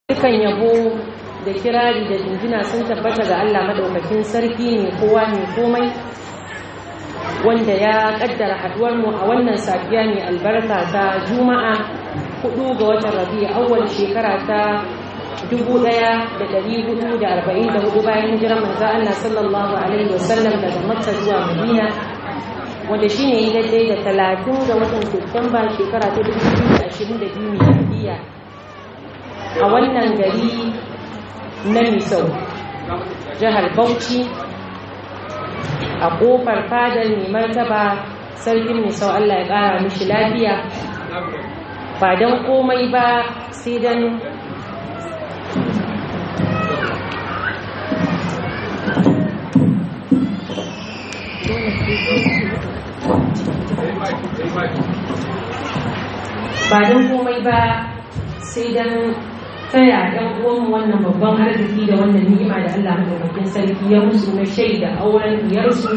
Dukan yabo da kirari da jinjina sun tabbata ga Allah madaukakin sarki ne kowa ne komai wanda ya kaddara haduwar mu a wannan safiya ne albarka ta Juma'a 4 ga watan Rabiul Awwal shekara ta 1444 bayan hijirar manzo Allah sallallahu alaihi wasallam daga Makka zuwa Madina wanda shine daidai da 30 ga watan Satumba shekara ta 2022 miladiya a wannan gari na Misau jihar Bauchi a kofar fadar mai martaba sarkin Misau Allah ya kara mishi lafiya ba don komai ba sai don taya ɗan uwanmu wannan babban arziki da wannan ni'ima da Allah madaukakin sarki ya musu na shaida auren diyarsu.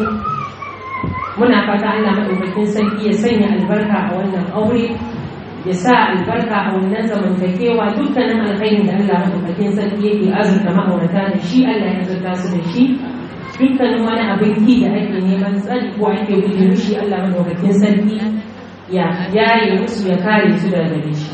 Muna fata Allah madaukakin sarki ya sanya albarka a wannan aure, ya sa albarka a wannan zamantakewa, dukkanin alkhairin da Allah madaukakin sarki yake azurta ma'aurata da shi Allah ya azurta su da shi. Dukkanin wani abin ki da ake neman tsari ko ake guje shi Allah madaukakin sarki ya yaye musu, ya kare su daga gare shi.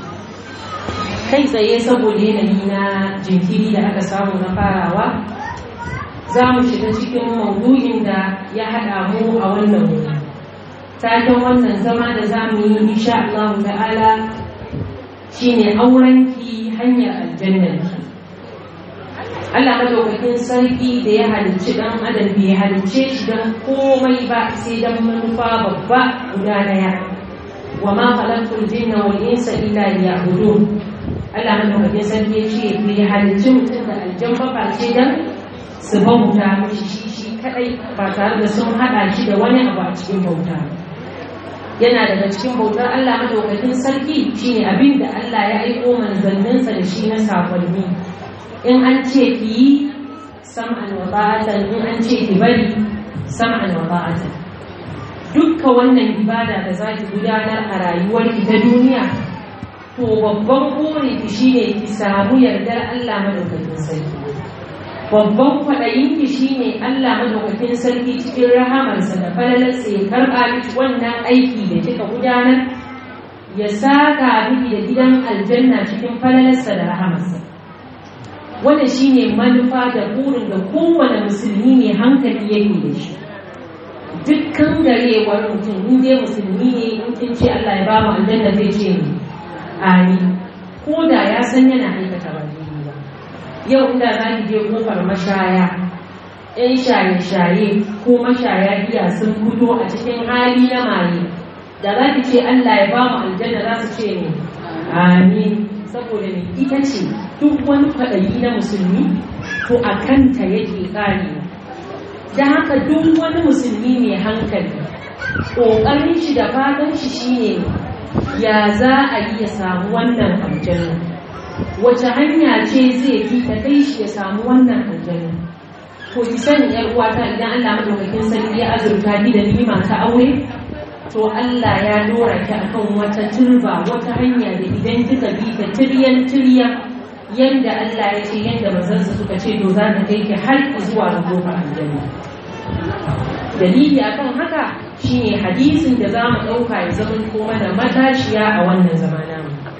Kai tsaye saboda yanayi na jinkiri da aka samu na farawa, za mu shiga cikin maudu'in da ya haɗa mu a wannan wuri. Taken wannan zama da za mu yi insha Allah ta'ala shine aurenki hanyar aljannarki. Allah madaukakin sarki da ya halicci dan adam bai halicce shi dan komai ba sai dan manufa babba guda daya. Wa ma khalaqtul jinna wal insa illa liya'budun. Allah madaukakin sarki ya ce bai halicci mutum da aljanna ba ce dan su bauta mishi shi kadai ba tare da sun hada shi da wani abu a cikin bauta. Yana daga cikin bautar Allah madaukakin sarki shine abin da Allah ya aiko manzanninsa da shi na sakonni. In an ce ki yi sam'an wa ta'atan, in an ce ki bari sam'an wa ta'atan. Dukka wannan ibada da za ki gudanar a rayuwarki ta duniya, to babban burinki shine ki samu yardar Allah madaukakin sarki. Babban kwaɗayinki shine Allah madaukakin sarki cikin rahamarsa da falalarsa ya karɓa miki wannan aiki da kika gudanar, ya saka miki da gidan aljanna cikin falalarsa da rahamarsa. Wanda shine manufa da burin da kowane musulmi ne hankali yake da shi. Dukkan garewar mutum in dai musulmi ne, in kin ce Allah ya ba mu aljanna zai ce ni amin, ko da ya san yana aikata ba daidai ba. Yau inda za ki je kofar mashaya, 'yan shaye-shaye ko mashaya giya sun fito a cikin hali na maye, da za ki ce Allah ya ba mu aljanna za su ce ni amin, saboda ne ita ce duk wani kwaɗayi na musulmi to a kanta yake ƙare. Da haka duk wani musulmi mai hankali ƙoƙarin shi da fatan shi shine ya za a yi ya samu wannan aljanna, wace hanya ce zai fi ta kai shi ya samu wannan aljanna. Ko ki sani yar uwata, idan Allah madaukakin sarki ya azurta ki da ni'ima ta aure, to Allah ya dora ki akan wata turba, wata hanya da idan kika bi ta tiryan yanda Allah ya ce, yanda manzansa suka ce, to za ta kai ki har zuwa ga kofar aljanna. Dalili akan haka shine hadisin da za mu ɗauka ya zama kuma da matashiya a wannan zamana.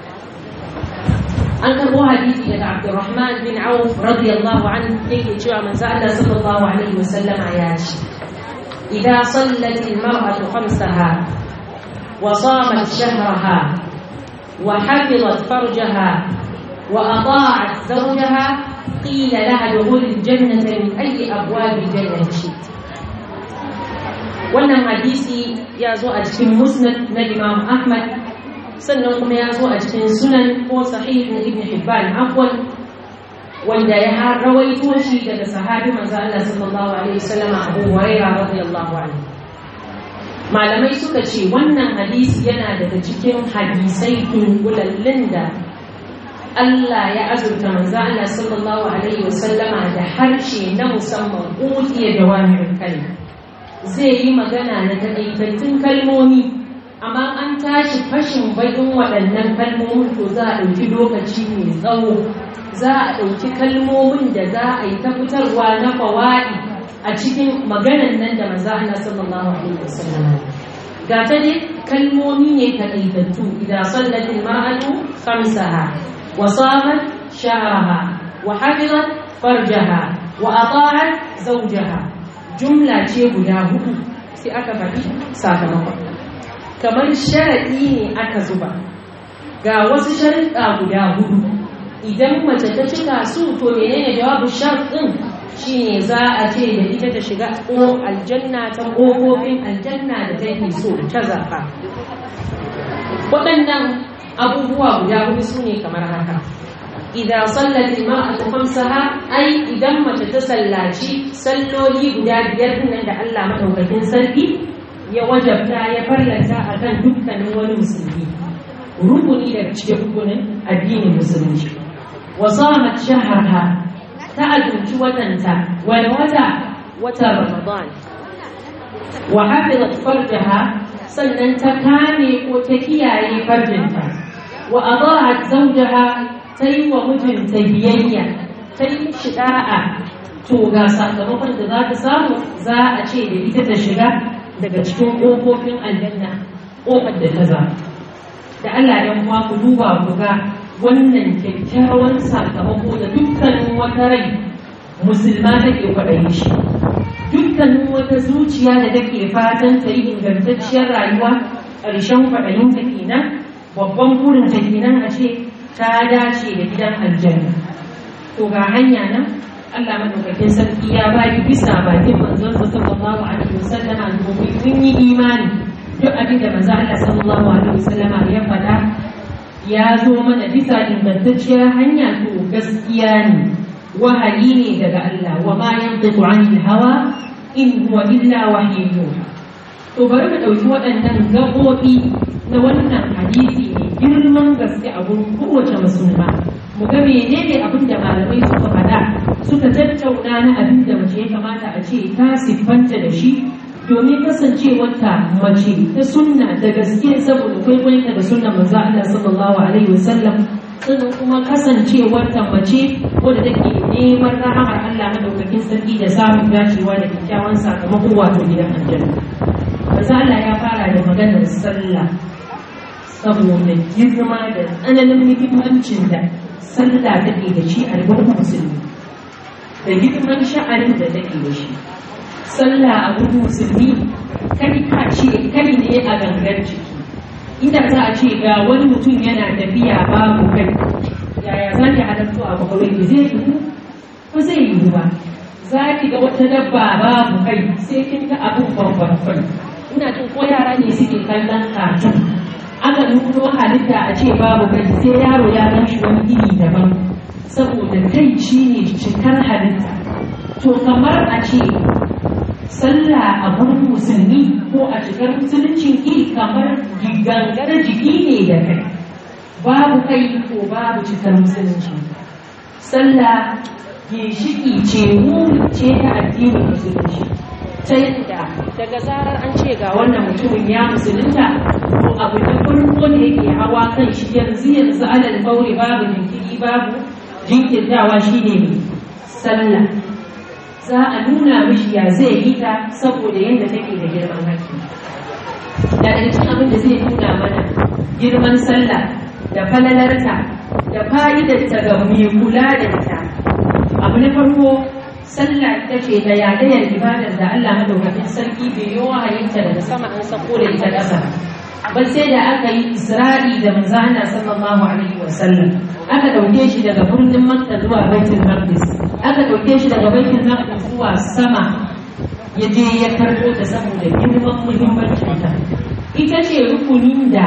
An karɓo hadisi daga Abdurrahman bin Auf radiyallahu anhu yake cewa manzo Allah sallallahu alaihi wasallama ya ce, idza sallat al-mar'atu khamsaha wa samat shahraha wa hafizat farjaha wa ata'at zawjaha qila laha dukhul al-jannata min ayyi abwab al-jannati shi'ti. Wannan hadisi ya zo a cikin musnad na Imam Ahmad, sannan kuma ya zo a cikin sunan ko sahih na Ibn Hibban afwan, wanda ya rawaito shi daga sahabi manzo Allah sallallahu alaihi wasallam Abu Hurairah radiyallahu anhu. Malamai suka ce wannan hadisi yana daga cikin hadisai dunkulallin da Allah ya azurta manzo Allah sallallahu alaihi wasallama da harshe na musamman, utiya jawami'ul kalim. Zai yi magana na taƙaitattun kalmomi amma an tashi fashin bakin waɗannan kalmomin to za a ɗauki lokaci mai tsawo, za a ɗauki kalmomin da za a yi ta fitarwa na fawa'i a cikin maganan nan da manzo Allah sallallahu alaihi wasallam. Ga ta dai kalmomi ne takaitattu: idan sallatil mar'atu khamsaha wa samat shahraha wa hafizat farjaha wa ata'at zawjaha. Jumla ce guda hudu sai aka faɗi sakamakon. Kamar sharaɗi ne aka zuba, ga wasu sharuɗa guda hudu, idan mace ta cika su to menene jawabu sharɗin? Shine za a ce da ita ta shiga aljanna ta ƙofofin aljanna da take so ta zaɓa. Waɗannan abubuwa guda hudu su ne kamar haka: idan sallatil mar'atu khamsaha, ai idan mace ta sallaci salloli guda biyar nan da Allah madaukakin sarki ya wajabta ya farlanta akan dukkanin wani musulmi, rukuni daga cikin rukunin addinin musulunci. Wa samat shahraha, ta azumci watanta, wani wata Ramadan. Wa hafizat farjaha, sannan ta kame ko ta kiyaye farjinta. Wa adaat zawjaha, ta yi wa mijinta biyayya, ta yi shi da'a. To ga sakamakon da za ta samu, za a ce da ita ta shiga daga cikin ƙofofin aljanna, ƙofar da ta zama. Da Allah ya kuma ku duba ku ga wannan kyakkyawan sakamako da dukkanin wata rai musulma take kwaɗayi shi, dukkanin wata zuciya da take fatan ta yi ingantacciyar rayuwa, ƙarshen kwaɗayin ta kenan, babban burin ta kenan a ce ta dace da gidan aljanna. To ga hanya nan Allah madaukakin sarki ya baki bisa bakin manzon sa sallallahu alaihi wasallama, domin kun yi imani duk abin da manzon Allah sallallahu alaihi wasallama ya faɗa ya zo mana bisa ingantacciyar hanya, to gaskiya ne, wahayi ne daga Allah. Wa ma yantiqu anil hawa in huwa illa wahyun. To bari mu ɗauki waɗannan gaɓoɓi na wannan hadisi ne girman gaske a gurin kowace musulma, mu ga menene abin da malamai suka faɗa, suka tattauna na abin da mace ya kamata a ce ta siffanta da shi domin kasancewarta mace ta sunna da gaske, saboda kwaikwayonta da sunnan manzo Allah sallallahu alaihi wasallam, sannan kuma kasancewarta mace wadda take neman rahamar Allah madaukakin sarki da samun dacewa da kyakkyawan sakamako, wato gidan aljanna. Manzo Allah ya fara da maganar sallah saboda girma da tsananin muhimmancin da sallah take da shi a rayuwar musulmi, da girman sha'anin da take da shi. Sallah a gurin musulmi kai ka ce kai ne a gangar jiki. Inda za a ce ga wani mutum yana tafiya babu kai, yaya za ki halarta a kwakwalwar zai yiwu? Ba zai yiwu ba. Za ki ga wata dabba babu kai sai kin ga abin babban. Ina jin ko yara ne suke kallon cartoon, aka nuno halitta a ce babu kai sai yaro ya gan shi wani iri daban, saboda kai shi ne cikar halitta. To kamar a ce sallah a gurin musulmi ko a cikar musuluncin iri kamar gangar jiki ne da kai, babu kai ko babu cikar musulunci. Sallah ginshiki ce, wuri ce ta addinin musulunci, ta yadda daga zarar an ce ga wannan mutumin ya musulunta, to abu da farko da yake hawa kan shi yanzu alal fauri, babu jinkiri babu jinkirtawa, shine ne sallah. Za a nuna mishi ya zai yi ta saboda yadda take da girman haƙƙi. Da cikin abin da zai nuna mana girman sallah da falalarta da fa'idarta ga mai kula da ita, abu na farko, sallah ita ce da yadayar ibadar da Allah madaukakin sarki bai yi wahayinta daga sama an sako da ita ƙasa. Bal sai da aka yi Isra'i da manzo Allah sallallahu alaihi wasallam, aka dauke shi daga birnin Makka zuwa Baitul Maqdis, aka dauke shi daga Baitul Maqdis zuwa sama, ya je ya karbo ta saboda girman muhimmancin ta. Ita ce rukunin da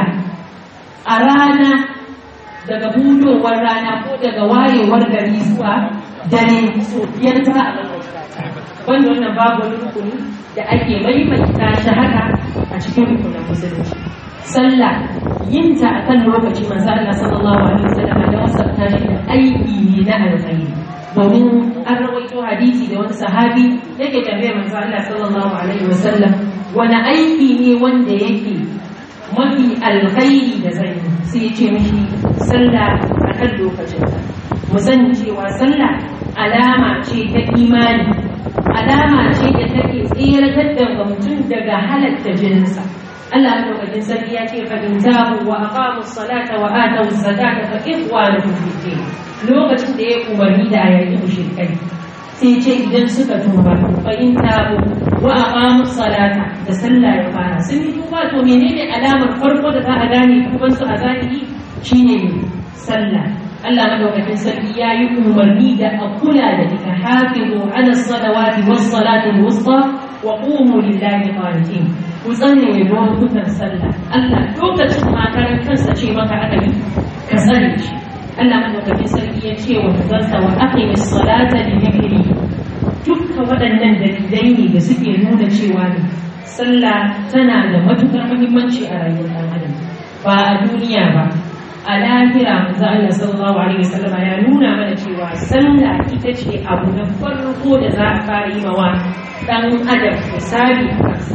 a rana, daga budowar rana ko daga wayewar gari zuwa dare, so biyar za a wanda wannan babu wani rukuni da ake maimaita shi haka a cikin rukunin musulunci. Sallah yin ta a kan lokaci, manzo Allah sallallahu alaihi wasallam da wasanta shi da aiki ne na alkhairi, domin an rawaito hadisi da wani sahabi yake tambayar manzo Allah sallallahu alaihi wasallam wani aiki ne wanda yake mafi alkhairi da zan yi sai ya ce mishi sallah a kan lokacinta. Mu sani cewa sallah alama ce ta imani, alama ce da take tseratar da mutum daga halatta jininsa. Allah madaukakin sarki ya ce fa in tabu wa aqamu salata wa atu zakata fa ikhwanukum fi din. Lokacin da ya umarni da ayyukan mushrikai sai ce idan suka tuba fa in tabu wa aqamu salata da sallah ya fara sun yi tuba, to menene alamar farko da za a gane tuban su a zahiri shine sallah. Allah madaukakin sarki ya yi umarni da a kula da ita, hafizu ala salawati was salati al-wusta wa qumu lillahi qanitin. Ku tsane lokutan sallah. Allah lokacin makaran kansa ce maka aka yi ka tsare shi. Allah madaukakin sarki ya ce wa manzansa wa aqimis salata li dhikri. Dukkan waɗannan dalilai ne da suke nuna cewa sallah tana da matukar muhimmanci a rayuwar ɗan adam, ba a duniya ba, a lahira. Manzo Allah sallallahu alaihi wasallam ya nuna mana cewa sallah ita ce abu na farko da za a fara yi mawa ɗan adam misali.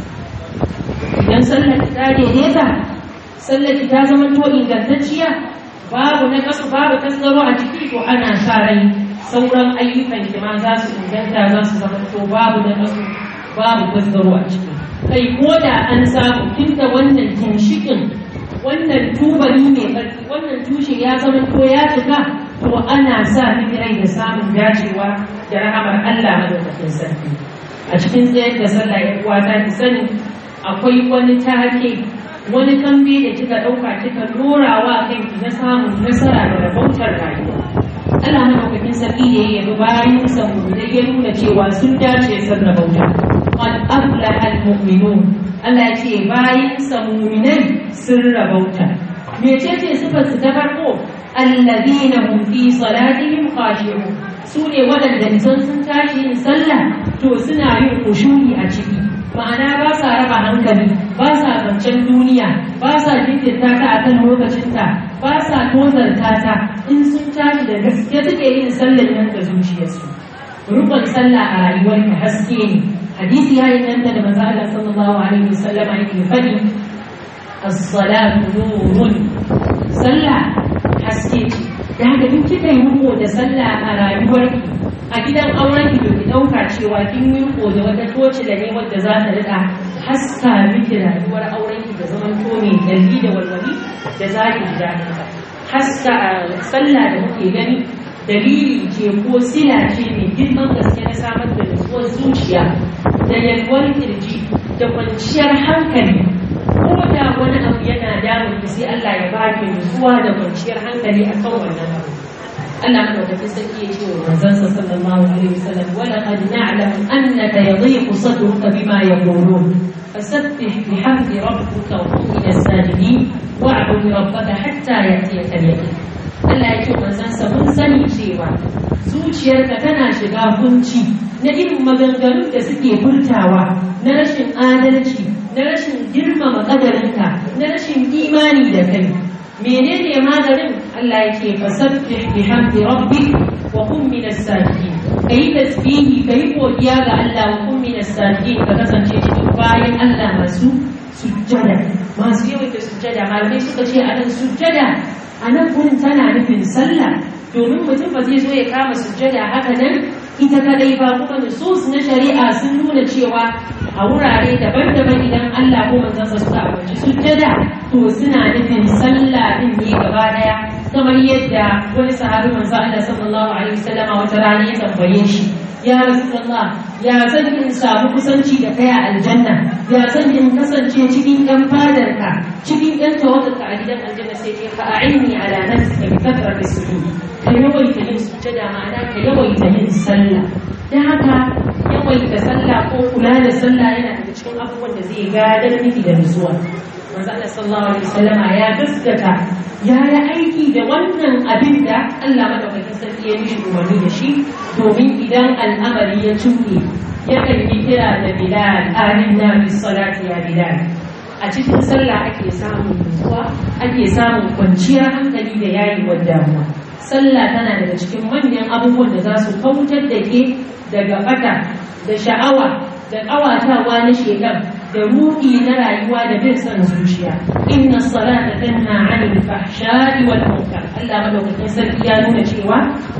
Idan sallar ta daidaita, sallar ta zama to ingantacciya, babu na kasu babu tasgaro a ciki, to ana sa rai sauran ayyukan ki ma za su inganta, za su zama to babu na kasu babu tasgaro a ciki. Kai ko da an samu tunda wannan ginshikin, wannan tubali mai ƙarfi, wannan tushe ya zama to ya cika, to ana sa miki rai da samun dacewa da rahamar Allah madaukakin sarki. A cikin tsayar da sallah ya uwa ta ki sani akwai wani take, wani kambe da kika ɗauka kika dorawa kanki na samun nasara da rabautar rayuwa. Allah madaukakin sarki da ya yabi bayan samu da ya nuna cewa sun dace sun rabauta. Qad aflaha al-mu'minun. Allah ya ce bayan samu'minai sun rabauta. Mecece sifar su ta farko? Alladhina hum fi salatihim khashi'un. Su ne waɗanda idan sun tashi yin sallah to suna yin khushu'i a ciki. Ma'ana ba sa raba hankali, ba sa zancen duniya, ba sa jinkirta ta a kan lokacinta, ba sa tozarta ta. In sun tashi da gaske suke yin sallar nan da zuciyarsu. Rukun sallah a rayuwarka haske ne. Hadisi ya inganta da manzo Allah sallallahu alaihi wasallam yake faɗi, as-salatu nurun. Sallah haske ce. Da haka in kika yi riko da sallah a rayuwarki, a gidan auren ki ki dauka cewa kin yi riko da wata toci da ne wadda za ta rika haska miki rayuwar auren ki da zaman to mai dalli da walwali da za ki ji daɗin ta. Haska sallah da muke gani dalili ce ko sila ce mai girman gaske na samar da nutsuwar zuciya da yalwar kirji da kwanciyar hankali. Ko da wani abu yana damun ki sai Allah ya baki nutsuwa da kwanciyar hankali a kan wannan abu. Allah madaukakin sarki ya ce wa manzansa sallallahu alaihi wasallam, wa laqad na'lamu annaka yadhiqu sadruka bima yaqulun fasabbih bihamdi rabbika wa qum min as-sajidin wa'bud rabbaka hatta ya'tiyaka al-yaqin. Allah ya ce manzansa mun sani cewa zuciyarka tana shiga kunci na irin maganganun da suke furtawa na rashin adalci, na rashin girmama kadarinka, na rashin imani da kai. Menene maganin? Allah yake fasabbih bihamdi rabbik wa qum min as-sajidin. Kai tasbihi, kai godiya ga Allah, wa qum min as-sajidin, ka kasance cikin bayan Allah masu sujjada, masu yawaita sujjada. Malamai suka ce anan sujjada anan gurin tana nufin sallah, domin mutum ba zai zo ya kama sujjada haka nan ita kadai ba, kuma nusus na shari'a sun nuna cewa a wurare daban-daban idan Allah ko manzansa suka ambaci sujjada to suna nufin sallah din ne gaba daya. Kamar yadda wani sahabi manzo Allah sallallahu alaihi wasallam wata rana ya tambaye shi, ya Rasulullah, ya zan in samu kusanci da kai a aljanna, ya zan in kasance cikin ɗan fadarka, cikin ɗan tawagarka a gidan aljanna? Sai ce fa a'inni ala nafsika bi kathrati sujud. Ka yawaita yin sujjada, ma'ana ka yawaita yin sallah. Dan haka yawaita sallah ko kula da sallah yana daga cikin abubuwan da zai gadar miki da nutsuwa. Manzo Allah sallallahu alaihi wasallam ya gaskata, ya yi aiki da wannan abin da Allah madaukakin sarki ya mishi umarni da shi, domin idan al'amari ya cuɗe yakan yi kira da Bilal, alinna bis salati ya Bilal. A cikin sallah ake samun nutsuwa, ake samun kwanciyar hankali da yayewar damuwa. Sallah tana daga cikin manyan abubuwan da za su kautar da ke daga bata da sha'awa da ƙawatawa na shekar da ruɗi na rayuwa da bin son zuciya. Inna salata tanha 'anil fahsha'i wal munkar. Allah madaukakin sarki ya nuna cewa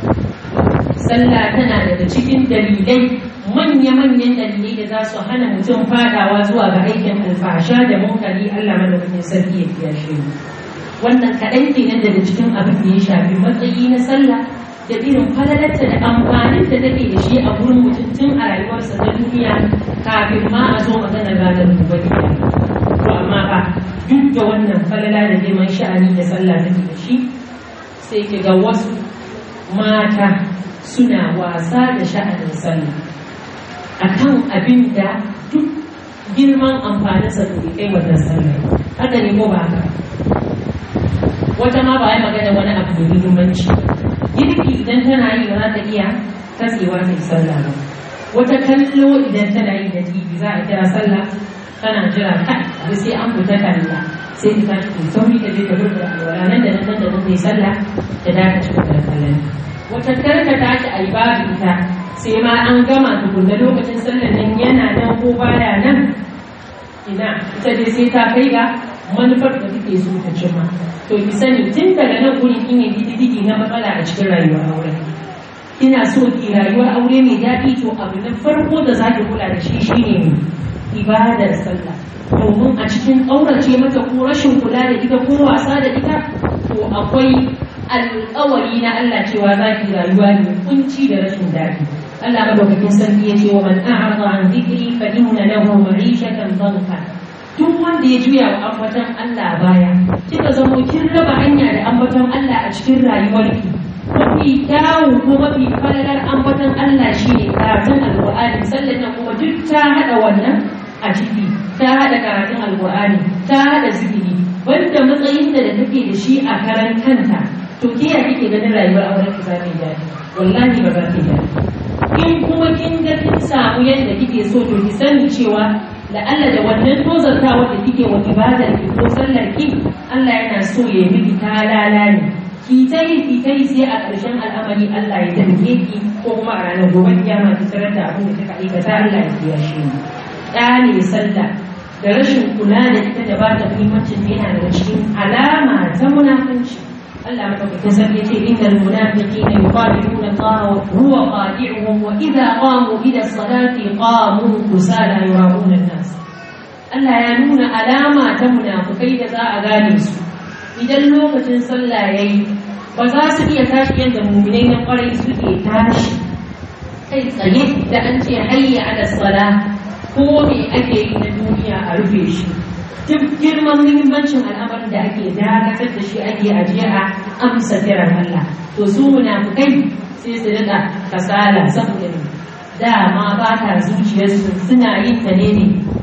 sallah tana daga cikin dalilai manya-manyan dalilai da za su hana mutum fadawa zuwa ga aikin alfasha da munkari. Allah madaukakin sarki ya kiyashe mu. Wannan kaɗan kenan daga cikin abin da ya shafi matsayi na sallah da irin falalarta da amfanin da take da shi a gurin mutum tun a rayuwarsa ta duniya kafin ma a zo maganar ranar gobe. To amma ba duk da wannan falala da girman sha'ani da sallah take da shi, sai ki ga wasu mata suna wasa da sha'anin sallah akan abin da duk girman amfaninsa da kai wannan sallah. Haka ne ko ba haka? Wata ma ba ya magana wani abu da muhimmanci. Girki idan tana yi ba za ta iya katsewa ta yi sallah ba. Wata kallo idan tana yi da TV za a kira sallah tana jira da sai an fita kalla sai ta tashi ta sauri ta je ta burda alwala nan da nan ta yi sallah ta dace cikin da kallon. Wata karka tashi a yi babu ita sai ma an gama tukunna lokacin sallar nan yana nan ko baya nan, ina ita dai sai ta kai ga manufar da take so ta cimma. To ki sani tun daga nan gurin kin yi didigi na matsala a cikin rayuwar aure. Kina so ki rayuwar aure mai daɗi, to abu na farko da za ki kula da shi shine ibadar sallah. Domin a cikin ƙaurace mata ko rashin kula da ita ko wasa da ita, to akwai alƙawari na Allah cewa za ki rayuwa ne kunci da rashin daɗi. Allah madaukakin sarki ya ce wa man a'rada an dhikri fa inna lahu ma'ishatan dhanka. Duk wanda ya juya wa ambaton Allah baya, kika zamo kin raba hanya da ambaton Allah a cikin rayuwarki. Mafi kyawu ko mafi falalar ambaton Allah shine karatun Alƙur'ani. Sallan nan kuma duk ta haɗa wannan a ciki, ta haɗa karatun Alƙur'ani, ta haɗa zikiri. Banda matsayin da take da shi a karan kanta, to ke ya kike ganin rayuwar auren ki za ta yi daɗi? Wallahi ba za ta yi daɗi. In kuma kin ga kin samu yadda kike so, to ki sani cewa la'alla da wannan tozartawa da kike wa ibadar ki ko sallar ki, Allah yana so ya miki talala ne. Ki ta yi sai a ƙarshen al'amari Allah ya tabbake ki, ko kuma a ranar gobe kiyama ki tarar da abin da kika aikata Allah ya kiyashe ni. Ɗane sallah da rashin kula da ita da ba ta muhimmancin yana daga cikin alama ta munafunci. Allah madaukakin sarki ya ce innal munafiqina yuqatiluna Allah wa huwa qadi'uhum wa idha qamu ila salati qamu kusala yura'una an-nas. Allah ya nuna alama ta munafukai da za a gane su idan lokacin sallah yayi, ba za su iya tashi yadda mu'minai na kwarai suke tashi kai tsaye da an ce hayya ala sala, ko me ake yi na duniya a rufe shi. Duk girman muhimmancin al'amarin da ake dakatar da shi ake ajiye a amsa kiran Allah. To su munafukai sai su rika kasala saboda dama ba ta zuciyarsu suna yin ta ne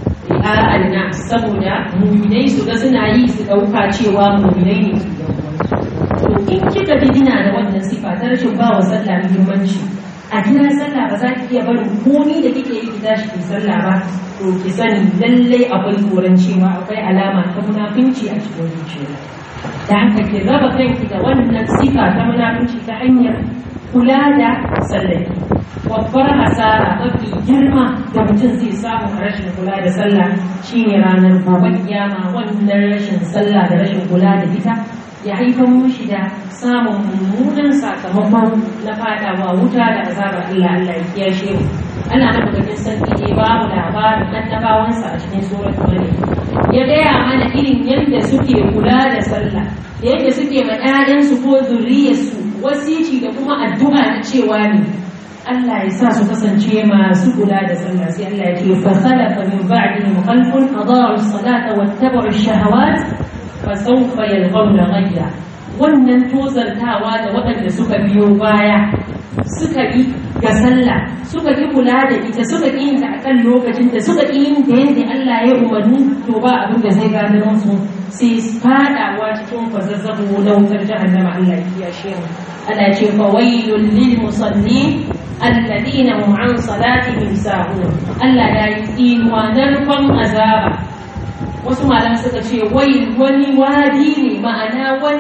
al'adna saboda muminai su ga suna yi su ɗauka cewa muminai ne su yan uwansu. To in kika dina da wannan sifa ta rashin ba wa sallah muhimmanci, a kira sallah ba za ki iya barin komi da kike yi ki tashi ki sallah ba, to ki sani lallai akwai tsoron cewa akwai alama ta munafunci a cikin zuciya. Da haka ki raba kanki da wannan sifa ta munafunci ta hanyar kula da sallaki. Babbar hasara mafi girma da mutum zai samu a rashin kula da sallah shine ranar gobe kiyama. Wannan rashin sallah da rashin kula da ita ya haifar mushi da samun mummunan sakamakon na fadawa wuta da azabar Allah. Allah ya kiyashe mu. Ana madaukakin sarki ne babu labarin annabawansa a cikin suratul Maryam, ya gaya mana irin yadda suke kula da sallah, da yadda suke ma ƴaƴansu ko zuriyarsu wasici da kuma addu'a na cewa ne Allah ya sa su kasance masu kula da sallah. Sai Allah ya ce fa khalafa min ba'dihim khalfun adaa'u as-salata wattaba'u ash-shahawat fa sawfa yalqawna ghayya. Wannan tozartawa da waɗanda suka biyo baya suka yi ga sallah, suka yi kula da ita, suka yi yin ta akan lokacin da, suka yi yin ta yadda Allah ya umarni, to ba abin da zai gano su sai fadawa cikin kwazazzabo na wutar jahannama. Allah ya kiyashe mu. Allah ce fa wailul lil musallin alladhina hum an salatihim sahun. Allah ya yi tsinuwa narkon azaba. Wasu malamai suka ce wai wani wadi ne, ma'ana wani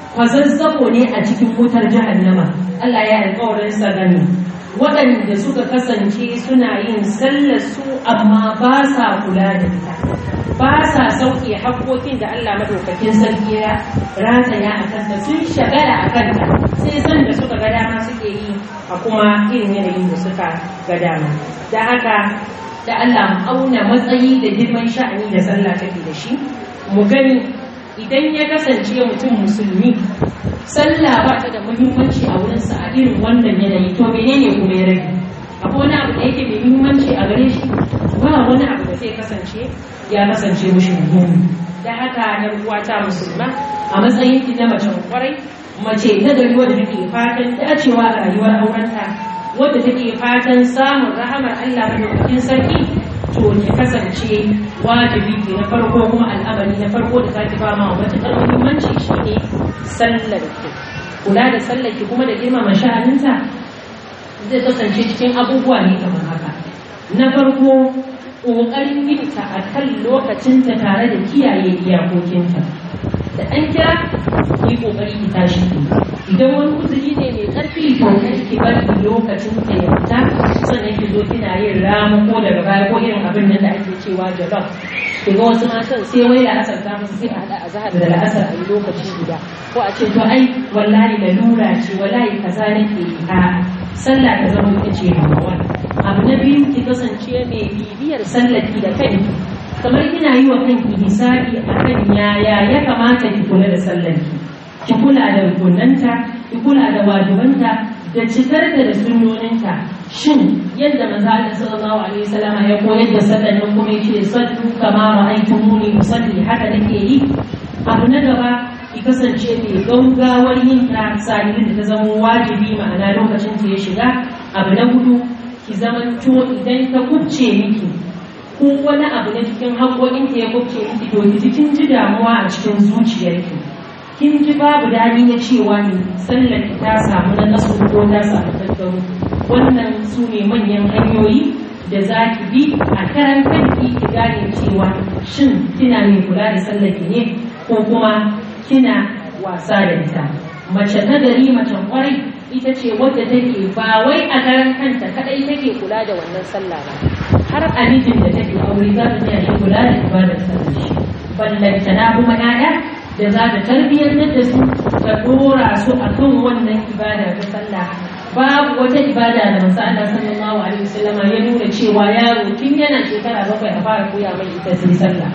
kwazazzabo ne a cikin wutar jahannama. Allah ya alƙawarin sa gani waɗanda suka kasance suna yin sallar su amma ba sa kula da ita, ba sa sauke haƙƙoƙin da Allah madaukakin sarki ya rataya a kanta, sun shagala a kanta sai san da suka ga dama suke yi a kuma irin yanayin da suka ga dama. Da haka da Allah mu auna matsayi da girman sha'ani da sallah take da shi, mu gani idan ya kasance mutum musulmi sallah ba ta da muhimmanci a wurinsa a irin wannan yanayi, to menene kuma ya rage? Akwai wani abu da yake mai muhimmanci a gare shi? Ba wani abu da zai kasance ya kasance mushi muhimmi. Da haka yan uwata musulma, a matsayin ki na macen kwarai, mace ta gari wadda take fatan dacewa a rayuwar aurenta, wadda take fatan samun rahamar Allah madaukakin sarki, to ki kasance wajibi ke na farko kuma al'amari na farko da zaki ba ma matuƙar muhimmanci shine sallar ki. Kula da sallar ki kuma da girmama sha'aninta zai kasance cikin abubuwa ne kamar haka. Na farko, ƙoƙarin yinta a kan lokacinta tare da kiyaye iyakokinta. Da an kira ki ƙoƙari ki tashi ki. Idan wani uzuri ne mai ƙarfi to kai ki bari lokacin ta ya fita, sannan ki zo kina yin ramu ko daga baya ko irin abin nan da ake cewa jalof. Ki ga wasu matan sai wai la'asar ta musu sai a haɗa azhar da la'asar a yi lokaci guda, ko a ce to ai wallahi lalura ce wallahi kaza nake yi. A sallah ta zama ita ce hawan. Abu na biyu, ki kasance mai bibiyar sallaki da kanki, kamar kina yi wa kanki hisabi akan yaya ya kamata ki kula da sallarki, ki kula da rukunanta, ki kula da wajibanta da cikar da sunnoninta. Shin yadda manzo Allah sallallahu alaihi wasallam ya koyar da sallar nan kuma yace sallu kama ra'aytumuni usalli, haka nake yi? Abu na gaba, ki kasance mai gaugawar yin ta sa'ilin da ta zama wajibi, ma'ana lokacin ta ya shiga. Abu na hudu, ki zamanto idan ta kubce miki ko wani abu na cikin haƙoƙin ta ya kubce miki, to ki kin ji damuwa a cikin zuciyarki, kin ji babu dadi na cewa ne sallar ki ta samu na nasu ko ta samu tattaro. Wannan su ne manyan hanyoyi da za ki bi a karan kanki ki gane cewa shin kina mai kula da sallar ki ne ko kuma kina wasa da ita. Mace ta gari, macen kwarai, ita ce wadda take ba wai a karan kanta kadai take kula da wannan sallah ba, har a mijin da take aure za ta taya shi kula da ibadar sallah shi. Ballantana kuma 'ya'ya da za ta tarbiyyantar da su, ta dora su akan wannan ibada ta sallah. Babu wata ibada da manzo Allah sallallahu alaihi wasallam ya nuna cewa yaro tun yana shekara 7 a fara koya mai ita sai sallah.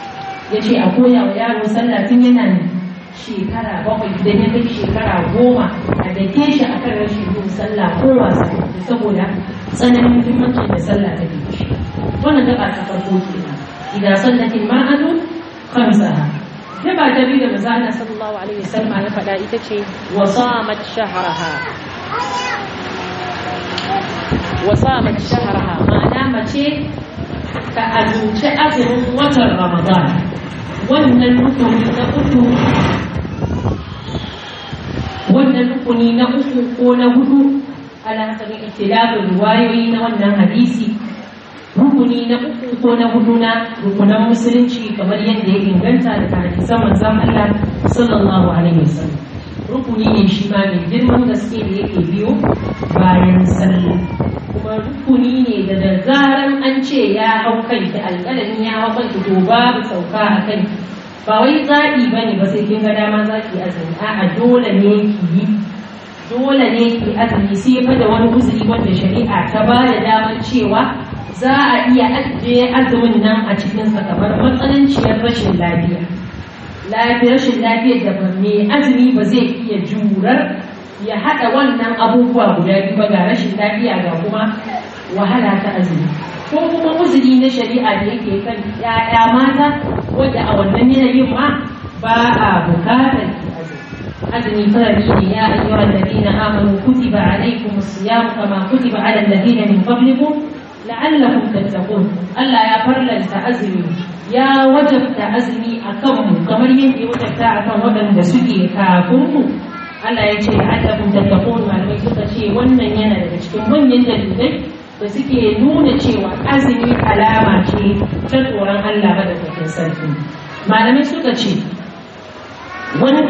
Yace a koya wa yaro sallah tun yana shekara 7, idan ya kai shekara 10 a dake shi akan rashin yin sallah ko wasa, saboda tsananin muhimmancin da sallah take da shi. Wannan gaba ta farko kenan. Idan sallatin mar'atu khamsaha. Gaba ta biyu da manzo Allah sallallahu alaihi wasallam ya faɗa ita ce wa samat shahraha. Wa samat shahraha, ma'ana mace ta azumci azumin watan Ramadan. Wannan rukuni na uku ko na hudu ala hasabi ikhtilafin riwayoyi na wannan hadisi, rukuni na uku ko na hudu na rukunan musulunci kamar yadda ya inganta daga hadisan manzon Allah sallallahu alaihi wasallam. Rukuni ne shi ma mai girman gaske da yake biyo bayan sallah, kuma rukuni ne da zaran an ce ya hau kanki, alƙalami ya hau kanki, to babu sauka a kanki. Ba wai zaɓi ba ne ba sai kin ga dama za ki azumi, a'a dole ne ki yi, dole ne ki azumi, sai fa da wani uzuri wanda shari'a ta ba da damar cewa za a iya ajiye azumin nan a cikinsa, kamar matsananciyar rashin lafiya. Rashin lafiyar da mai azumi ba zai iya jurar ya haɗa wannan abubuwa guda biyu ba, ga rashin lafiya ga kuma wahala ta azumi, ko kuma uzuri na shari'a da yake kan 'ya'ya mata wanda a wannan yanayin ma ba a bukatar azumi. farali ne, ya ayyuhal ladina amanu kutiba alaykumus siyam kama kutiba alal ladina min qablikum la'allakum tattaqun. Allah ya farlanta azumi, ya wajabta azumi akan mu kamar yadda ya wajabta akan waɗanda suke kafin mu. Allah ya ce la'allakum tattaqun. Malamai suka ce wannan yana daga cikin manyan dalilai da suke nuna cewa azumi alama ce ta tsoron Allah madaukakin sarki. Malamai suka ce wannan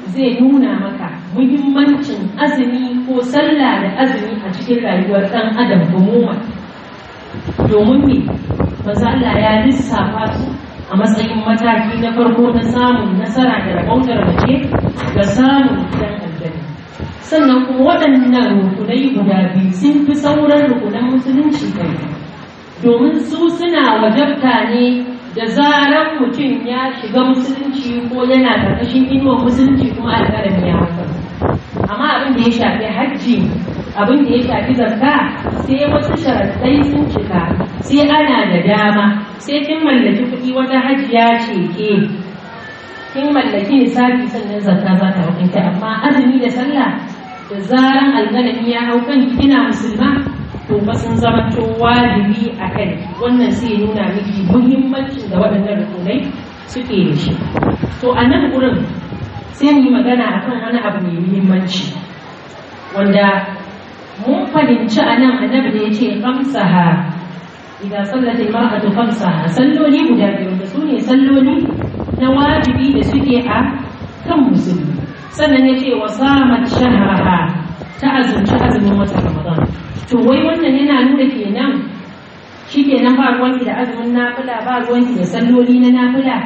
zai nuna maka muhimmancin azumi ko sallah da azumi a cikin rayuwar ɗan adam umuman. Domin me manzo Allah ya lissafa su a matsayin mataki na farko na samun nasara da rabautar mace da samun gidan aljanna. Sannan kuma waɗannan rukunai guda biyu sun fi sauran rukunan musulunci kai, domin su suna wajabta ne da zarar mutum ya shiga musulunci ko yana ƙarƙashin inuwar musulunci kuma alƙalami ya haka. Amma abin da ya shafi hajji, abin da ya shafi zakka, sai wasu sharaɗai sun cika, sai ana da dama, sai kin mallaki kuɗi wata hajjiya ce ke kin mallaki nisabi sannan zakka za ta hukunta. Amma azumi da sallah da zaran alƙalami ya hau kan kina musulma to ba sun zamanto wajibi a kai. Wannan sai nuna miki muhimmancin da waɗannan rukunai suke da shi. To a nan gurin sai mu yi magana akan wani abu mai muhimmanci wanda mun fahimci a nan annabi da ya ce kamsaha idan sallat al-mar'atu kamsaha, salloli guda biyu da su ne salloli na wajibi da suke a kan musulmi. Sannan ya ce wa samat shahraha, ta azumci azumin watan Ramadan. To wai wannan yana nuna kenan shi kenan ba ruwanki da azumin nafila, ba ruwanki da salloli na nafila?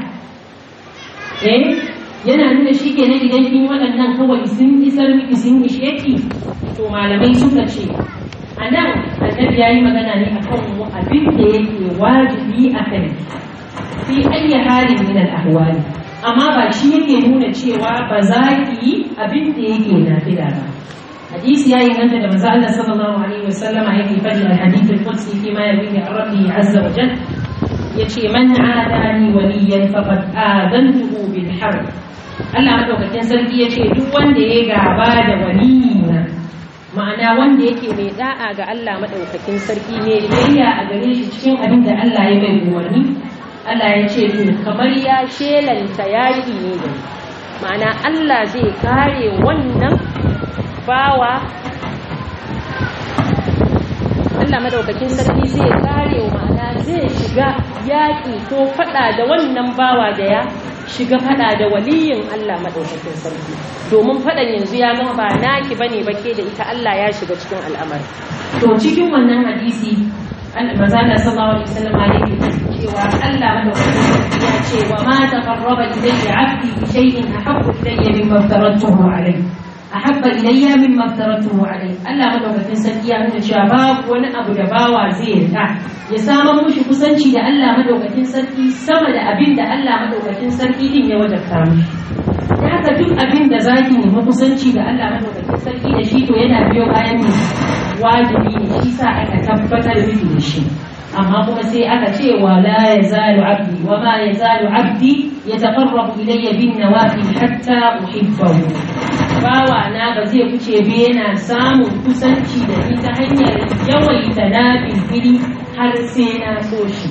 Yana nuna shi kenan idan kin yi waɗannan kawai sun isar miki, sun ishe ki? To malamai suka ce a nan annabi ya yi magana ne akan abin da yake wajibi a kai fi ayyi halin min al-ahwali, amma ba shi yake nuna cewa ba za ki yi abin da yake nafila ba. hadisi ya inganta da manzo Allah sallallahu alaihi wasallam yake faɗi al-hadith al-qudsi fi ma yarwihi an rabbihi azza wa jalla, yace man adani waliyan faqad adantuhu bil harb. Allah madaukakin sarki yace duk wanda ya gaba da waliyina, ma'ana wanda yake mai da'a ga Allah madaukakin sarki ne, biyayya a gare shi cikin abin da Allah ya bai umarni, Allah ya ce to kamar ya shelanta yaki ne da ma'ana Allah zai kare wannan bawa, Allah madaukakin sarki zai kare ma'ana zai shiga yaki ko fada da wannan bawa da ya shiga fada da waliyin Allah madaukakin sarki, domin fadan yanzu ya zama ba naki bane ba ke da ita, Allah ya shiga cikin al'amari. To cikin wannan hadisi manzala sallallahu alaihi wasallam yake cewa Allah madaukakin sarki ya ce wa ma taqarraba ilayya 'abdi bi shay'in ahabbu ilayya mimma aftaratuhu alayhi, ahabba ilayya mimma aftaratuhu alayhi. Allah madaukakin sarki ya nuna cewa babu wani abu da bawa zai yarda ya samu mushi kusanci da Allah madaukakin sarki sama da abin da Allah madaukakin sarki din ya wajabta mishi. Da haka duk abin da zaki nemi kusanci da Allah madaukakin sarki da shi to yana biyo bayan ne wajibi ne, shi sa aka tabbatar miki da shi. Amma kuma sai aka ce wa la yazalu abdi wa ma yazalu abdi yataqarrabu ilayya bin nawafil hatta uhibbahu. Bawa na ba zai kuce ba yana samun kusanci da ni ta hanyar yawaita nafili har sai na so shi.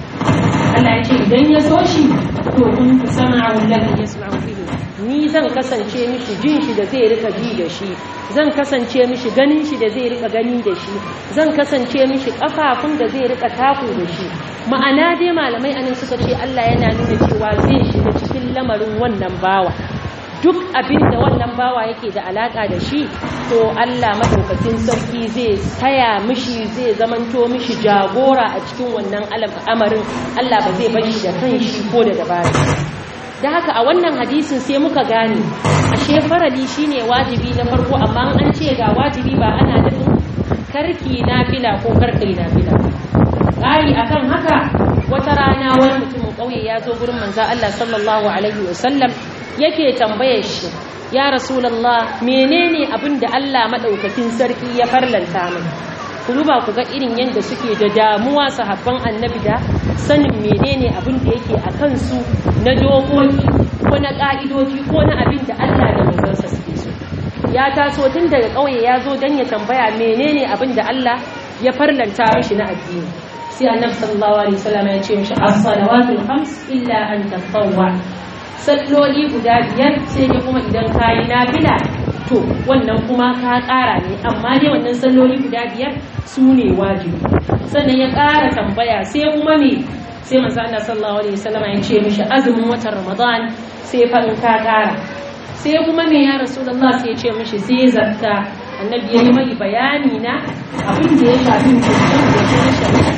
Allah ya ce idan ya so shi to kun sama'u alladhi yasma'u bihi, ni zan kasance mishi jin shi da zai rika ji da shi, zan kasance mishi ganin shi da zai rika gani da shi, zan kasance mishi kafafun da zai rika taku da shi. Ma'ana dai malamai anan suka ce Allah yana nuna cewa zai shiga cikin lamarin wannan bawa, duk abin da wannan bawa yake da alaka da shi to Allah madaukakin sarki zai taya mishi, zai zamanto mishi jagora a cikin wannan al'amarin. Allah ba zai bar shi da kanshi ko da dabara. Da haka a wannan hadisin sai muka gane ashe farali shine wajibi na farko, amma an ce ga wajibi ba ana nufin karki nafila ko karkai nafila. Ƙari akan haka, wata rana wani mutumin ƙauye ya zo gurin manzo Allah sallallahu alaihi wasallam yake tambayar shi, ya Rasulullah menene abin da Allah madaukakin sarki ya farlanta min? Ku duba ku ga irin yadda suke da damuwa sahabban annabi da sanin menene abin da yake a kansu na dokoki ko na ka'idoji ko na abin da Allah da manzansa suke so. Ya taso tun daga ƙauye ya zo don ya tambaya menene abin da Allah ya farlanta mishi na addini. Sai annabi sallallahu alaihi wasallam ya ce mishi as-salawatul khams illa an tatawwa, salloli guda biyar sai dai kuma idan kayi nafila to wannan kuma ka ƙara ne, amma dai wannan salloli guda biyar su ne wajibi. Sannan ya ƙara tambaya sai kuma me, sai manzo Allah sallallahu alaihi wasallam ya ce mishi azumin watan Ramadan sai fa in ka ƙara. sai kuma me ya rasulullah sai ya ce mishi sai zakka. Annabi ya yi mai bayani na abin da ya shafi mutum da shari'a.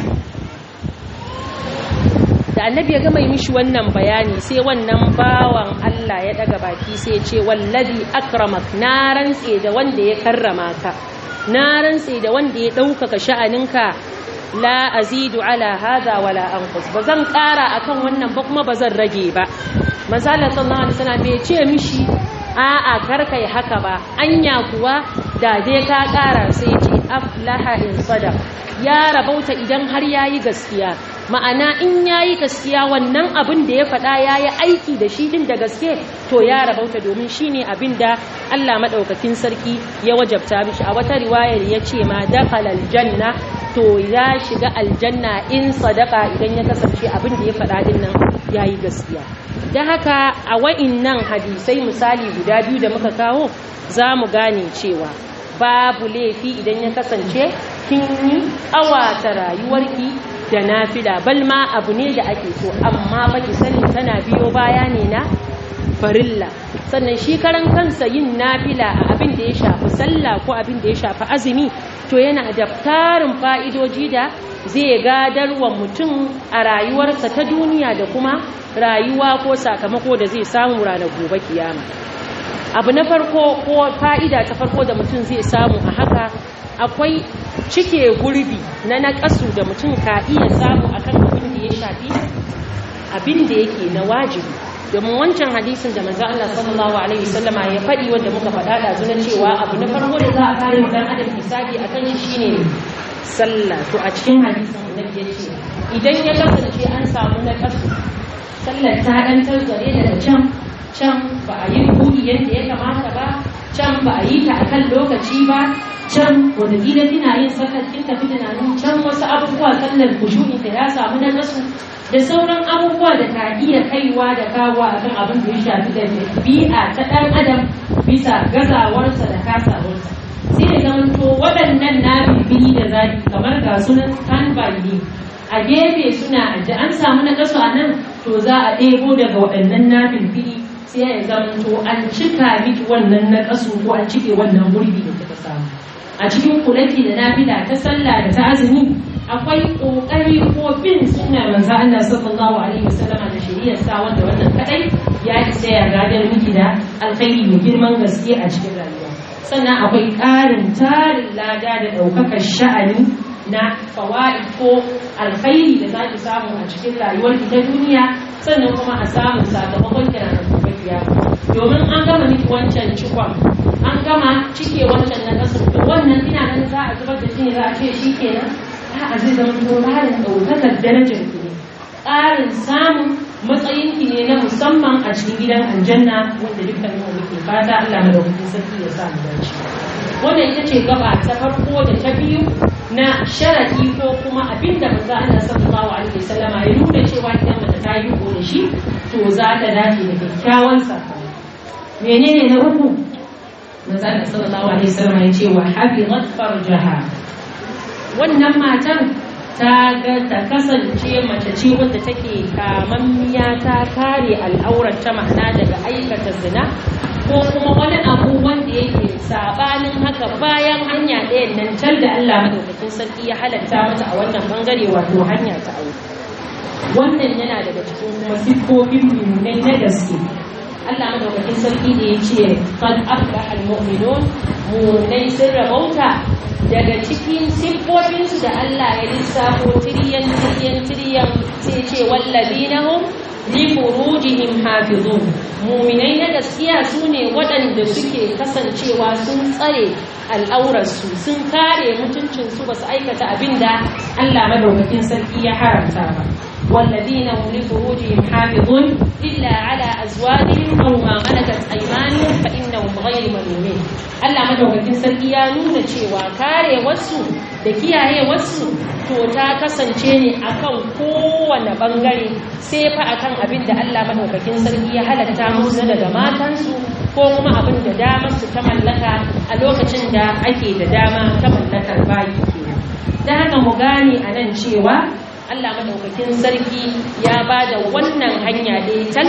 Da annabi ya gama yi mishi wannan bayani sai wannan bawan Allah ya daga baki sai ya ce wallazi akramak, na rantse da wanda ya karrama ka, na rantse da wanda ya ɗaukaka sha'aninka, la azidu ala hada wala anqus, bazan ƙara akan wannan ba kuma bazan rage ba. Manzo Allah sallallahu alaihi wasallam bai ce mishi a'a karkai haka ba, anya kuwa da dai ka ƙara, sai ya ce aflaha in sadaq, ya rabauta idan har yayi gaskiya. Ma'ana in yayi gaskiya wannan abin da ya faɗa yayi aiki da shi din da gaske, to ya rabauta, domin shine abin da Allah madaukakin sarki ya wajabta mishi. A wata riwayar yace ma dakhala aljanna, to ya shiga aljanna in sadaqa, idan ya kasance abin da ya faɗa din nan yayi gaskiya. Da haka a wa'innan hadisai misali guda biyu da muka kawo, za mu gane cewa babu laifi idan ya kasance kin yi awata rayuwarki da nafila, bal ma abu ne da ake so, amma ba ki sani tana biyo baya ne na farilla. Sannan shi karan kansa yin nafila a abin da ya shafi sallah ko abin da ya shafi azumi, to yana da tarin fa'idoji da zai gadarwa mutum a rayuwarsa ta duniya da kuma rayuwa ko sakamako da zai samu ranar gobe kiyama. Abu na farko ko fa'ida ta farko da mutum zai samu a haka, akwai cike gurbi na naƙasu da mutum ka iya samu akan abin da ya shafi abin da yake na wajibi. Domin wancan hadisin da manzo Allah sallallahu alaihi wasallama ya faɗi wanda muka faɗa da zuna cewa abu na farko da za a kare wa dan adam hisabi akan shi shine sallah. To a cikin hadisin annabi ya ce idan ya kasance an samu naƙasu, sallar ta dan targare daga can ba a yi buɗi yadda ya kamata ba, can ba a yi ta akan lokaci ba, can wanda gida kina yin sallar kin tafi tunanin can wasu abubuwa sallar kushu'i ta ya samu na nasu da sauran abubuwa da ka iya kaiwa da kawowa akan abin da ya shafi da bi'a ta ɗan adam bisa gazawarsa da kasawarsa. Sai da zamanto waɗannan na bibini da zafi kamar ga sunan standby ne a gefe suna ajiye, an samu na kasu a nan, to za a ɗebo daga waɗannan na bibini sai ya zamanto an cika miki wannan na kasu ko an cike wannan gurbi da kika samu. A cikin kulaki da nafila ta sallah da ta azumi, akwai kokari ko bin sunnar manzo Allah sallallahu alaihi wasallam da shari'ar sa, wanda wannan kadai ya isa ya gadar miki da alkhairi mai girman gaske a cikin rayuwa. Sannan akwai ƙarin tarin lada da ɗaukakar sha'ani na fawaid ko alkhairi da zaki samu a cikin rayuwarki ta duniya, sannan kuma a samu sakamakon kiranar gobe kiyama. Domin an gama miki wancan cikon, an gama cike wancan na kasu, to wannan ina nan za a zubar da shi ne, za a ce shi kenan, a'a zai zama ƙarin ɗaukakar darajar ki ne, ƙarin samun matsayin ki ne na musamman a cikin gidan aljanna, wanda dukkanin mu muke fata Allah madaukakin sarki ya sa mu dace. Wannan ita ce gaba ta farko da ta biyu na sharadi ko kuma abinda manzo Allah sallallahu alaihi wasallama ya nuna cewa idan mace ta yi ko da shi, to za ta dace da kyakkyawan sakamako. Menene na uku? Manzo Allah sallallahu alaihi wasallama ya ce wa hafizat farjaha, wannan matan ta kasance mace ce wadda take kamammiya, ta kare al'aurar ta, ma'ana daga aikata zina ko kuma wani abu wanda yake sabanin haka, bayan hanya ɗayan nan can da Allah madaukakin sarki ya halatta mata a wannan bangare, wato hanya ta aure. Wannan yana daga cikin kuma siffofin mu'minai na gaske. Allah madaukakin sarki da ya ce qad aflaha al-mu'minun, mu'minai sun rabauta. Daga cikin siffofinsu da Allah ya lissafo tiriyan sai ce wallazina hum li furujihim hafizun, mu'minai na gaskiya sune waɗanda suke kasancewa sun tsare al'aurarsu, sun kare mutuncinsu, ba su aikata abinda Allah madaukakin sarki ya haramta ba. والذين هم لفروجهم حافظون إلا على أزواجهم أو ما ملكت أيمانهم فإنهم غير ملومين. Allah madaukakin sarki ya nuna cewa kare wasu da kiyaye wasu to ta kasance ne akan kowane bangare, sai fa akan abin da Allah madaukakin sarki ya halatta musu daga matansu ko kuma abin da damar su ta mallaka a lokacin da ake da dama ta mallakar bayi kenan. Dan haka mu gane a nan cewa Allah madaukakin sarki ya ba da wannan hanya ɗaya tal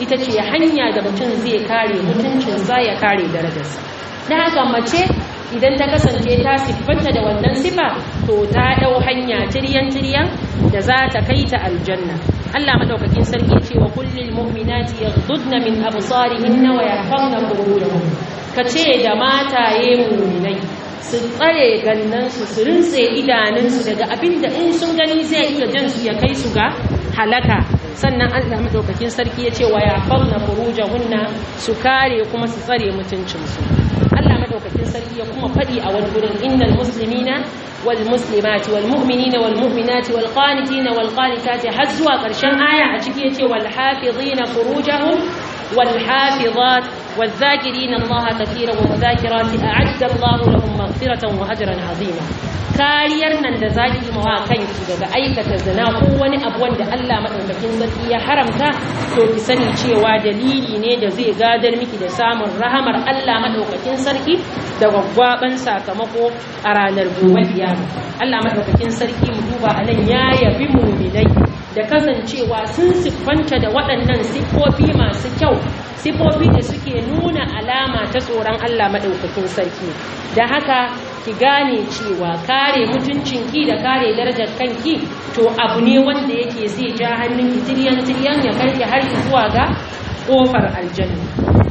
ita ce hanya da mutum zai kare mutuncinsa ya kare darajarsa. Da haka mace idan ta kasance ta siffanta da wannan sifa to ta dau hanya tiryan da za ta kai ta aljanna. Allah madaukakin sarki ce wa kullil mu'minati yaghdudna min absarihinna wa yahfazna furujahum, kace da mataye mu'minai su tsare gannansu su rinse idanunsu daga abinda in sun gani zai iya jan su ya kai su ga halaka. Sannan Allah madaukakin sarki ya ce wa yahfazna furujahunna, su kare kuma su tsare mutuncinsu. Allah madaukakin sarki ya kuma faɗi a wani gurin innal muslimina wal muslimati wal mu'minina wal mu'minati wal qanitina wal qanitati har zuwa ƙarshen aya a ciki yace wal hafizina furujahum wal hafizat wal zakirina Allah kathiran wa zakirati a'adda Allah lahum maghfiratan wa ajran azima. Kariyar nan da zaki mawa kanki daga aikata zina ko wani abu wanda Allah madaukakin sarki ya haramta, to ki sani cewa dalili ne da zai gadar miki da samun rahamar Allah madaukakin sarki da gwaggwaban sakamako a ranar gobe kiyama. Allah madaukakin sarki mu duba anan ya yabi mu'minai da kasancewa sun siffanta da waɗannan siffofi masu kyau, siffofi da suke nuna alama ta tsoron Allah madaukakin sarki. Da haka ki gane cewa kare mutuncinki da kare darajar kanki to abu ne wanda yake zai ja hannunki tiryan ya karki har zuwa ga kofar aljanna.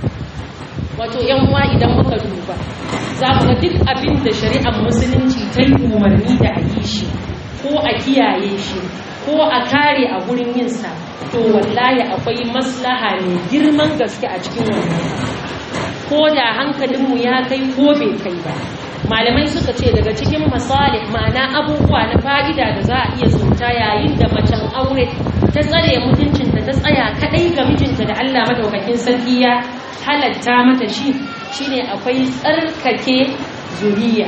Wato yan uwa idan muka duba za mu ga duk abin da shari'ar musulunci ta yi umarni da a yi shi ko a kiyaye shi ko a kare a gurin yin sa, to wallahi akwai maslaha ne girman gaske a cikin wannan, ko da hankalinmu ya kai ko bai kai ba. Malamai suka ce daga cikin masalih ma'ana abubuwa na fa'ida da za a iya tsunta yayin da macen aure ta tsare mutuncinta ta tsaya kadai ga mijinta da Allah madaukakin sarki ya halatta mata shi, shine akwai tsarkake zuriya.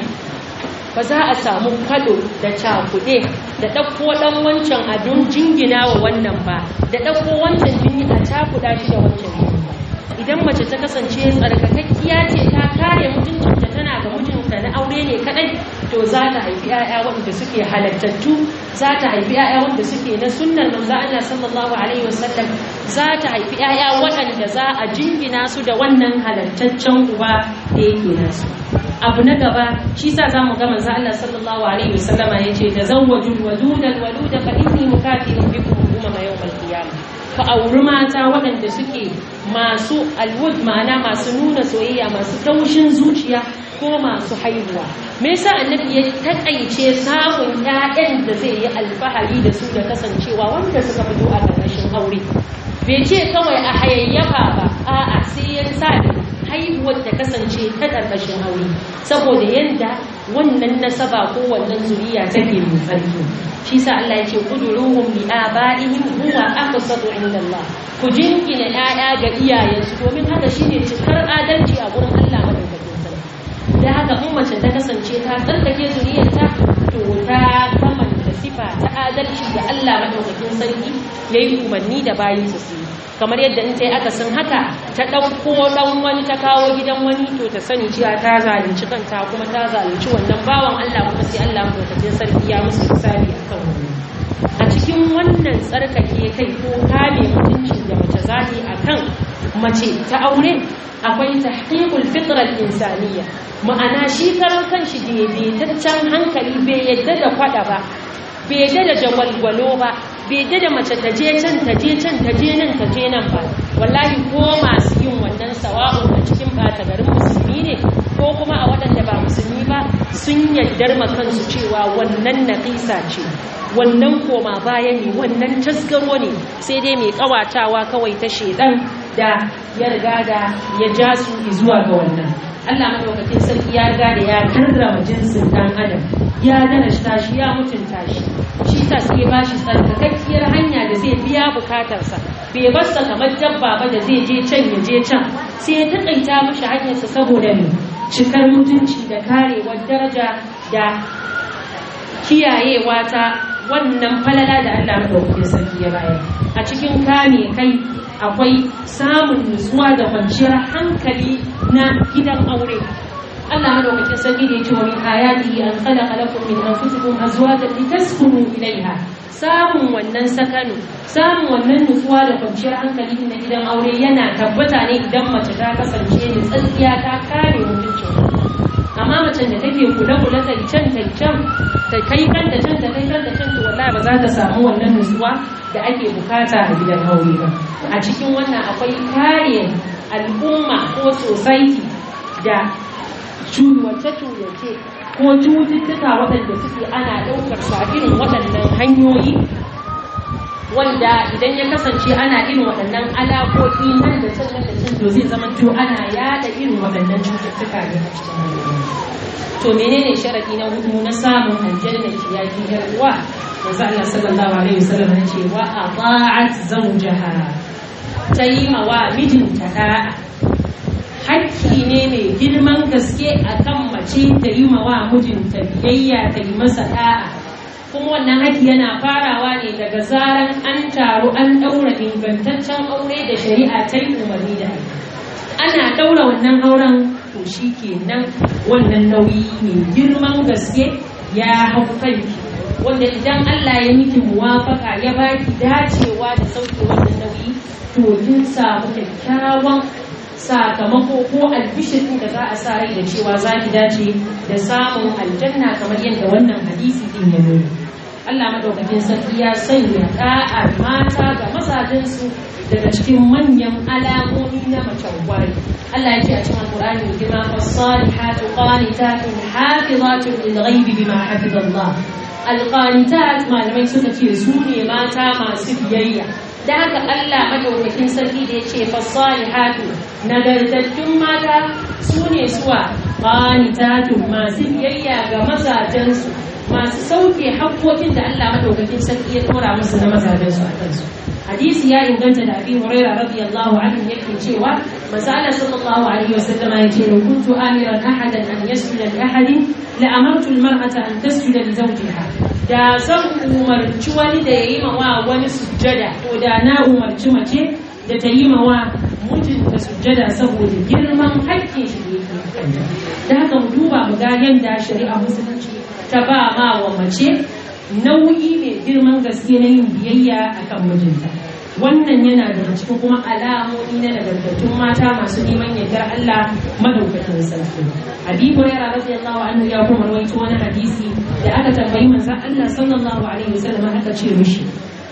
Ba za a samu kado da cakuɗe da ɗauko ɗan wancan abin jingina wa wannan ba, da ɗauko wancan jini a cakuɗa shi da wancan jini ba. Idan mace ta kasance tsarkakakkiya ce ta kare mutuncinta tana ga mijinta na aure ne kadai, to za ta haifi 'ya'ya wanda suke halattattu, za ta haifi 'ya'ya wanda suke na sunnar manzo Allah sallallahu alaihi wasallam, za ta haifi 'ya'ya waɗanda za a jingina su da wannan halattaccen uba da yake nasu. Abu na gaba shi sa zamu ga manzo Allah sallallahu alaihi wasallama yace tazawwajul wadudal waluda fa inni mukathirun bikum umama yawmal qiyamah. Ka auri mata waɗanda suke masu alwud ma'ana masu nuna soyayya, masu taushin zuciya ko masu haihuwa. Me yasa annabi ya takaice samun ƴaƴan da zai yi alfahari da su da kasancewa wanda suka fito a ƙarƙashin aure? Bai ce kawai a hayayyafa ba, a'a sai ya sa haihuwar ta kasance ta ƙarƙashin aure, saboda yadda wannan nasaba ko wannan zuriya take mai tsarki. Shi sa Allah ya ce kuduruhum li abaihim huwa aqsatu inda Allah, ku jinkina ƴaƴa ga iyayensu domin haka shine cikar adalci a gurin Allah madaukakin sarki. Da haka in mace ta kasance ta tsarkake zuriyarta to ta kamanta sifa ta adalci da Allah madaukakin sarki yayi umarni da bayin su yi. Kamar yadda in ta yi akasin haka ta ɗauko ɗan wani ta kawo gidan wani, to ta sani cewa ta zalunci kanta kuma ta zalunci wannan bawan Allah, kuma sai Allah madaukakin sarki ya musu misali akan wannan. A cikin wannan tsarkake kai ko kame mutuncin da mace za ta yi akan mace ta aure akwai tahqiqul fitra al-insaniyya, ma'ana shi karan kanshi daidaitaccen hankali bai yadda da kwada ba, bai yadda da jawalwalo ba, bai yadda da mace ta je can ta je can ta je nan ta je nan ba. Wallahi ko masu yin wannan sawa'un a cikin bata garin musulmi ne ko kuma a waɗanda ba musulmi ba, sun yaddar ma kansu cewa wannan naqisa ce, wannan koma baya ne, wannan tasgaro ne, sai dai mai kawatawa kawai ta shedan da ya riga da ya ja su zuwa ga wannan. Allah madaukakin sarki ya riga da ya karrama jinsin dan adam, ya darasta shi, ya mutunta shi. Shi ta sai ba shi tsarkakakkiyar hanya da zai biya bukatarsa, bai barsa kamar dabba ba da zai je can ya je can, sai ya taƙaita mishi hanyarsa saboda ne cikar mutunci da karewar daraja da kiyayewa ta wannan falala da Allah madaukakin sarki ya bayar. A cikin kame kai akwai samun nutsuwa da kwanciyar hankali na gidan aure. Allah madaukakin sarki da yake wa min ayatihi an khalaqa lakum min anfusikum azwajan litaskunu ilayha. Samun wannan sakanu, samun wannan nutsuwa da kwanciyar hankali na gidan aure yana tabbata ne idan mace ta kasance da tsatsiya ta kare mutuncin. Amma macen da take kula ta can ta kai kanta can ta kai kanta can to wallahi ba za ta samu wannan nutsuwa da ake bukata a gidan aure ba. A cikin wannan akwai kare al'umma ko society da cuwace-cuwace ko cututtuka waɗanda suke ana ɗaukar su a irin waɗannan hanyoyi, wanda idan ya kasance ana irin waɗannan alaƙoƙi nan da can to zai zama to ana yaɗa irin waɗannan cututtuka ne a cikin hanyoyi. To menene sharadi na hudu na samun aljanna ki ya ki uwa? Manzo Allah sallallahu alaihi wasallam ya ce wa ata'at zawjaha, taimawa mijinta da'a. Hakki ne mai girman gaske akan mace ta yi mawa mijinta biyayya, ta yi masa da'a. Kuma wannan haƙƙi yana farawa ne daga zaran an taru an ɗaura ingantaccen aure da shari'a ta yi umarni da haka. Ana ɗaura wannan auren to shi kenan wannan nauyi mai girman gaske ya hau kanki, wanda idan Allah ya miki muwafaka ya baki dacewa da sauke wannan nauyi to kin samu kyakkyawan sakamako ko albishirin da za a sa rai da cewa za ki dace da samun aljanna kamar yadda wannan hadisi din ya nuna. Allah madaukakin sarki ya sanya da'a mata ga mazajensu daga cikin manyan alamomi na macen kwarai. Allah ya ce a cikin Alƙur'ani mai girma fas-salihatu qanitatun hafizatun lil-ghaibi bima hafiza Allah. Al-qanitat malamai suka ce su ne mata masu biyayya. Da haka Allah madaukakin sarki da ya ce fas-salihatu nagartattun mata su ne suwa qanitatun masu biyayya ga mazajensu, masu sauke haƙƙoƙin da Allah madaukakin sarki ya tura musu na mazajensu a kansu. Hadisi ya inganta da Abi Hurairah radiyallahu anhu yake cewa manzo Allah sallallahu alaihi wasallam ya ce kuntu amiran ahadan an yasjuda li ahadin la amartu al-mar'ata an tasjuda li zawjiha. Da zan umarci wani da yayi mawa wani sujjada, to da na umarci mace da ta yi mawa mijinta sujjada saboda girman haƙƙin shi da yake kanta. Da haka mu duba mu ga yanda shari'a musulunci ta ba ma wa mace nauyi mai girman gaske na yin biyayya akan mijinta. Wannan yana daga cikin kuma alamomi na nagartattun mata masu neman yardar Allah madaukakin sarki. Abi Hurairah radiyallahu anhu ya kuma rawaito wani hadisi da aka tambayi manzon Allah sallallahu alaihi wasallam aka ce mishi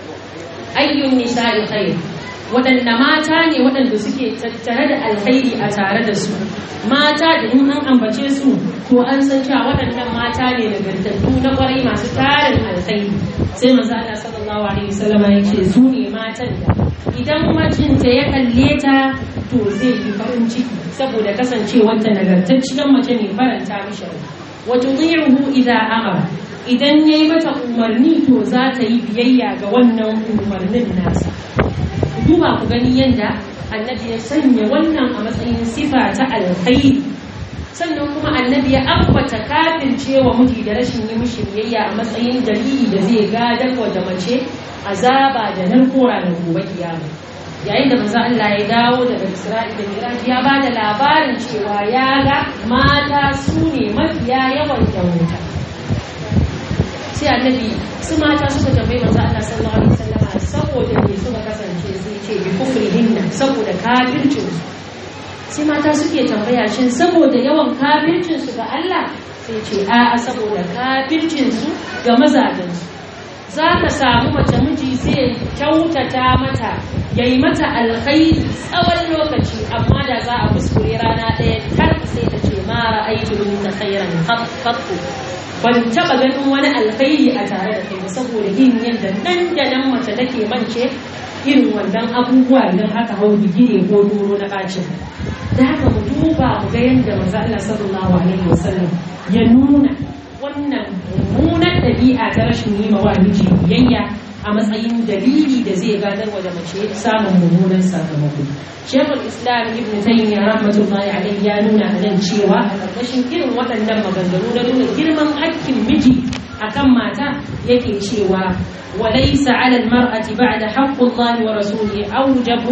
ayyun nisa'i khair, waɗanda mata ne waɗanda suke tattare da alkhairi a tare da su, mata da in an ambace su to an san cewa waɗannan mata ne nagartattu na ƙwarai masu tarin alkhairi. Sai manzo Allah sallallahu alaihi wasallam ya ce su ne matan da idan mijinta ya kalle ta to zai yi farin ciki saboda kasancewarta nagartacciyar mace ne faranta mishi rai. Wa tudhi'uhu idza amara, idan yayi mata umarni to za ta yi biyayya ga wannan umarnin nasa. Duba ku gani yadda annabi ya sanya wannan a matsayin sifa ta alkhairi, sannan kuma annabi ya ambata kafircewa miji da rashin yi mishi biyayya a matsayin dalili da zai gadar wa da mace azaba da narkora da gobe kiyama. Yayin da manzo Allah ya dawo daga Isra'ila da Miraj ya bada labarin cewa ya ga mata su ne mafiya yawan wuta. Sai annabi su mata suka tambayi manzo Allah sallallahu alaihi wasallam saboda me suka kasance sai ce bi kufrihinna, saboda kafircin su. Sai mata suke tambaya shin saboda yawan kafircin su ga Allah, sai ce a'a saboda kafircin su ga mazajen su. Za ka samu mace miji sai kyautata mata yayi mata alkhairi tsawon lokaci, amma da za a kuskure rana ɗaya tar sai ta ce ma ra'aytu min khairan qattu, ban taba ganin wani alkhairi a tare da kai ba, saboda yin yadda nan da nan mace take mance irin wannan abubuwa idan aka hau bigire ko doro na bacin. Da haka mu duba mu ga yadda manzo Allah sallallahu alaihi wasallam ya nuna wannan mummunan ɗabi'a ta rashin yi wa miji biyayya a matsayin dalili da zai gadarwa da mace samun mummunan sakamako. Shekul Islam Ibn Taymiyyah rahmatullahi alaihi ya nuna a nan cewa a ƙarƙashin irin waɗannan maganganu na nuna girman hakkin miji akan mata yake cewa walaysa 'ala al-mar'ati ba'da haqqi Allah wa rasulihi awjabu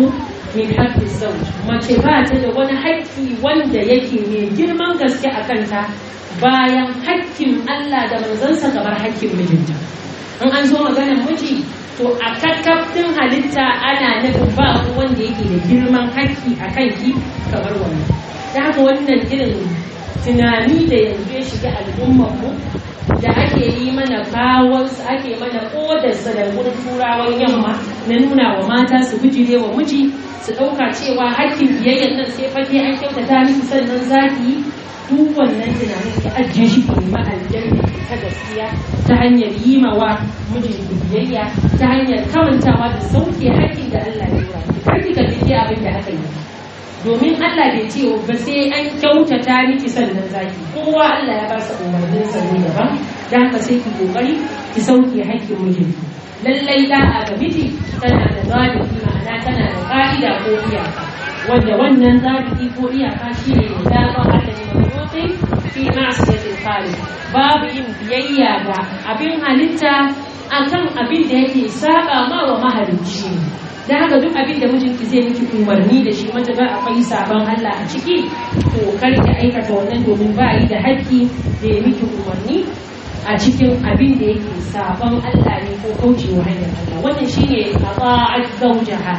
min haqqi zawj, mace ba ta da wani haƙƙi wanda yake mai girman gaske a kanta bayan haƙƙin Allah da manzansa kamar haƙƙin mijinta. In an zo maganar miji, to a kakkafin halitta ana nufin ba wanda yake da girman haƙƙi a kanki kamar wannan. Da haka wannan irin tunani da yanzu ya shiga al'ummar mu da ake yi mana kawansu, ake mana kodarsa da wurin turawan yamma na nuna wa mata su bijire wa miji, su ɗauka cewa hakkin biyayyar nan sai fage an kyautata miki sannan zaki yi. Duk wannan tunanin ki ajiye shi ki nemi aljanna ta gaskiya ta hanyar yi mawa mijinki biyayya, ta hanyar kamantawa da sauke hakkin da Allah ya yi. Kar ki kalli abin da aka yi, domin Allah bai ce ba sai an kyautata miki sannan zaki. Kowa Allah ya ba sa umarnin sa ne daban, da haka sai ki kokari ki sauke haƙƙin mijinki. Lallai da'a ga miji tana da zaɓi, ma'ana tana da ƙa'ida ko iyaka, wanda wannan zaɓi ko iyaka shine da ba Allah ne mutum fi ma'siyatil khaliq. Babu yin biyayya ga abin halitta akan abin da yake saba ma wa mahalicci. Da haka duk abin da mijinki zai miki umarni da shi wanda ba akwai sabon Allah a ciki, to kar ki aikata wannan, domin ba yi da haƙƙi da ya miki umarni a cikin abin da yake sabon Allah ne ko kaucewa hanyar Allah. Wannan shine ata'at zawjaha,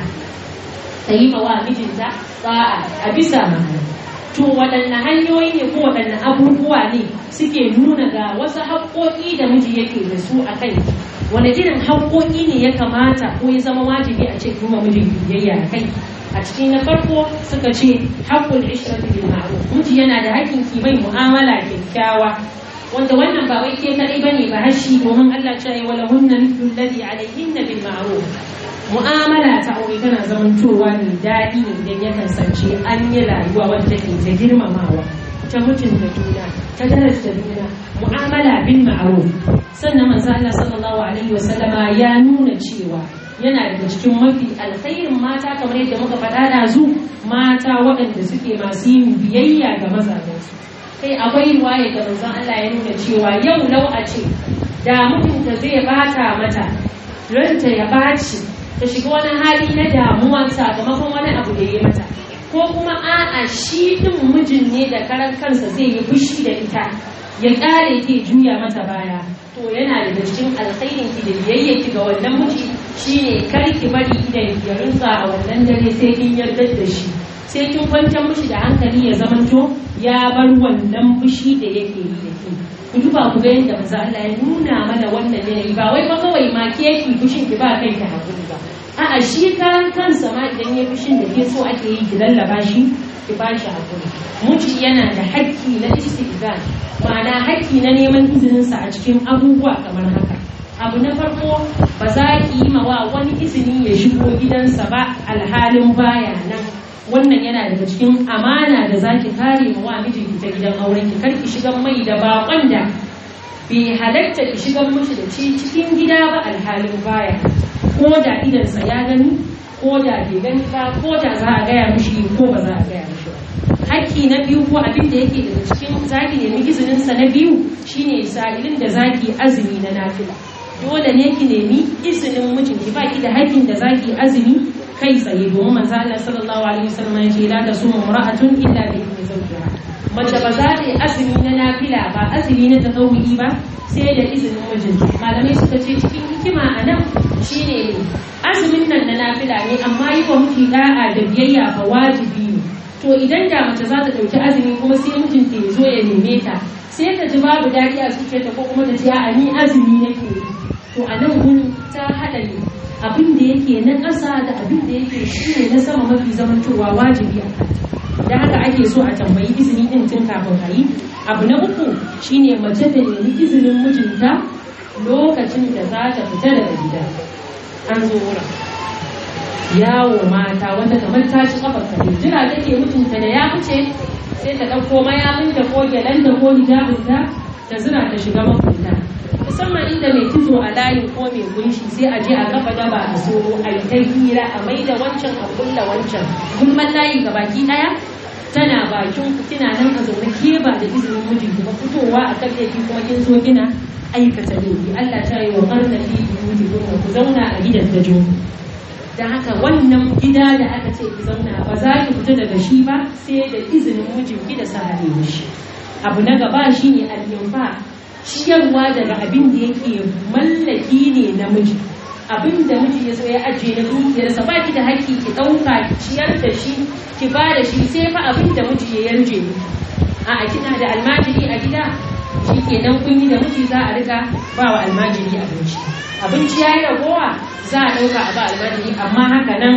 ta yi mawa mijinta ta'a a bisa ma'ana. To waɗanne hanyoyi ne ko waɗanne abubuwa ne suke nuna ga wasu haƙƙoƙi da miji yake da su a kai? Wane irin haƙƙoƙi ne ya kamata ko ya zama wajibi a ce kuma mijin biyayya a kai? A cikin na farko suka ce haƙƙul ishrati bil ma'ruf. Miji yana da haƙƙin ki mai mu'amala kyakkyawa, wanda wannan ba wai ke kadai bane ba, hashi domin Allah ya ce wala hunna mithlu alladhi alayhinna bil ma'ruf. Mu'amala ta aure tana zamantowa mai daɗi idan ya kasance an yi rayuwa wanda take ta girmamawa, ta mutunta juna, ta darasta juna, mu'amala bil ma'ruf. Sannan manzo Allah sallallahu alaihi wasallama ya nuna cewa yana daga cikin mafi alkhairin mata, kamar yadda muka faɗa ɗazu, mata waɗanda suke masu yin biyayya ga mazajensu. Kai akwai riwaya da manzon Allah ya nuna cewa yau lau a ce da mutunta zai bata mata, ranta ya baci, ta shiga wani hali na damuwa sakamakon wani abu da ya mata, ko kuma a'a shi ɗin mijin ne da karan kansa zai yi fushi da ita ya ƙare ke juya mata baya, to yana daga cikin alkhairin ki da biyayya ki ga wannan miji shine kar ki bari idan ya rinsa a wannan dare sai kin yarda da shi, sai kin kwantar mishi da hankali ya zamanto ya bar wannan fushi da yake yi da ke. Ku duba ku ga yadda manzo Allah ya nuna mana wannan yanayi, ba wai ba kawai ma ke yake fushin ki ba kai ki hakuri ba, a'a shi karan kansa ma idan ya fushin da ke so ake yi ki lallaba shi, ki ba shi hakuri. Miji yana da haƙƙi na istizan, ma'ana haƙƙi na neman izininsa a cikin abubuwa kamar haka. Abu na farko, ba za ki yi mawa wani izini ya shigo gidansa ba alhalin baya nan. Wannan yana daga cikin amana da za ki kare mawa mijinki ta gidan auren ki. Kar ki shigan mai da baƙon da bai halatta ki shigan mishi da cikin gida ba alhalin baya, ko da idansa ya gani, ko da bai gani ba, ko da za a gaya mishi ko ba za a gaya mishi ba. Hakki na biyu ko abin da yake daga cikin zaki nemi izininsa na biyu shine sa'ilin da zaki azumi na nafila. Dole ne ki nemi izinin mijinki, ba ki da hakkin da zaki azumi kai tsaye, domin manzo Allah sallallahu alaihi wasallam ya ce la tasumu imra'atun illa bi idni zawjiha. Mace ba za ta yi azumi na nafila ba, azumi na tatawuyi ba, sai da izinin mijinta. Malamai suka ce cikin hikima a nan shine azumin nan na nafila ne, amma yi wa miji da'a da biyayya fa wajibi ne. To idan da mace za ta ɗauki azumi kuma sai mijinta ya zo ya neme ta, sai ta ji babu daɗi a zuciyarta, ko kuma ta ce a ni azumi nake yi. To a nan gurin ta haɗa ne abin da yake na ƙasa da abin da yake shi ne na sama mafi zamantowa wajibi a kanta. Da haka ake so a tambayi izini ɗin tun kafin a yi. Abu na uku shine mace ta nemi izinin mijinta lokacin da za ta fita daga gida. An zo wurin yawo mata wanda kamar ta ci kafar kare, jira take mutunta da ya fice sai ta ɗauko mayafinta ko gyalanta ko hijabinta ta zira ta shiga makunta, musamman inda mai kizo a layin ko mai gunshi sai a je a kafa daba a soro a yi ta hira a mai da wancan a kulla wancan, gulman layi ga baki ɗaya tana bakin ku kina nan a zaune ke ba da izinin mijinki ba, fitowa a kan laifi kuma kin zo kina aikata laifi. Allah ta yi wa karna fi buyutikum, ku zauna a gidan da jinku. da haka wannan gida da aka ce ki zauna ba za ki fita daga shi ba sai da izinin mijinki da sahale shi. Abu na gaba shine al-infa, ciyarwa daga abin da yake mallaki ne na miji, abin da miji ya so ya ajiye na dukiyarsa ba ki da haƙƙi ki ɗauka ki ciyar da shi ki ba da shi sai fa abin da miji ya yarje miki. A'a kina da almajiri a gida shi kenan kun yi da miji za a riga ba wa almajiri abinci ya yi ragowa za a ɗauka a ba almajiri, amma haka nan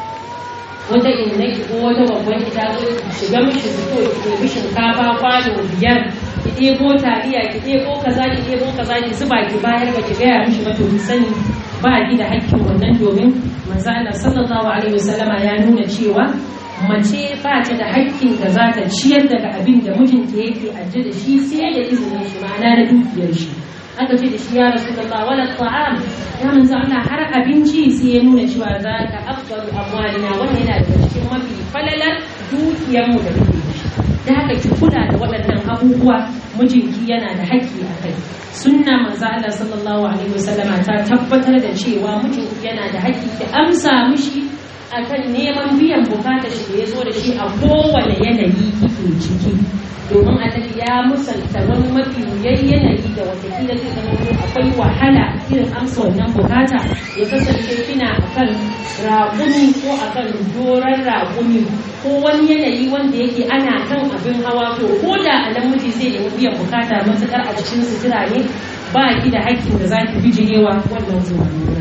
wata inaki ko wata babban ita zo shiga mishi fito ki ɗebi shinkafa kwano 5 ki ɗebo taliya ki ɗebo kaza ki zuba ki bayar ba ki gaya mishi ba to ki sani ba ki da hakkin wannan, domin manzo Allah sallallahu alaihi wasallama ya nuna cewa mace ba ta da hakkin da za ta ciyar daga abin da mijinta yake ajiye da shi sai da izinin shi, ma'ana da dukiyar shi. Aka ce da shi ya Rasulullah wala ta'am, ya manzo Allah har abinci sai ya nuna cewa za ka afdalu amwalina, wannan yana daga cikin mafi falalar dukiyar mu da muke da shi. Da haka ki kula da waɗannan abubuwa, mijinki yana da haƙƙi a kai. Sunna manzo Allah sallallahu alaihi wasallama ta tabbatar da cewa mijinki yana da haƙƙi ki amsa mishi akan neman biyan bukatar shi da ya zo da shi a kowane yanayi kike ciki, domin annabi ya musanta wani mafi wuyan yanayi da watakila zai zama akwai wahala irin amsa wannan bukata ya kasance kina akan raƙumi ko akan doron raƙumi ko wani yanayi wanda yake ana kan abin hawa, to ko da a namiji zai nemi biyan bukata matuƙar a cikin sutura ne ba ki da hakkin da za ki bijirewa wannan zuwa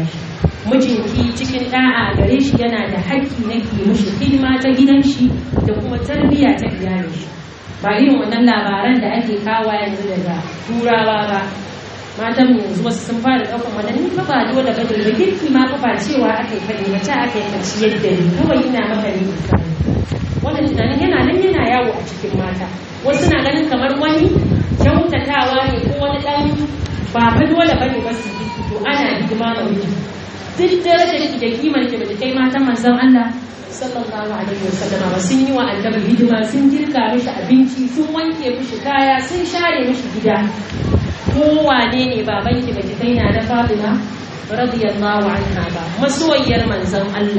mijinki cikin da'a gare shi yana da haƙƙi na ki mishi hidima ta gidan shi da kuma tarbiyya ta iyalin shi, ba irin wannan labaran da ake kawo yanzu daga turawa ba. Matan yanzu wasu sun fara ɗaukar wadanni fa ba dole ba da girki ma fa ba cewa aka yi kaɗai ba ta aka yi kaci yadda ne kawai ina maka ne misali. Wannan tunanin yana nan yana yawo a cikin mata, wasu na ganin kamar wani kyautatawa ne ko wani ɗan ba fa dole ba ne ba su yi, to ana hidima ga miji duk darajar ki da kimar ki da kai matan manzon Allah sallallahu alaihi wasallam ba sun yi wa annabi hidima, sun girka mishi abinci, sun wanke mishi kaya, sun share mishi gida. Ko wane ne baban ki baki kai na Fatima radiyallahu anha ba, masoyiyar manzon Allah.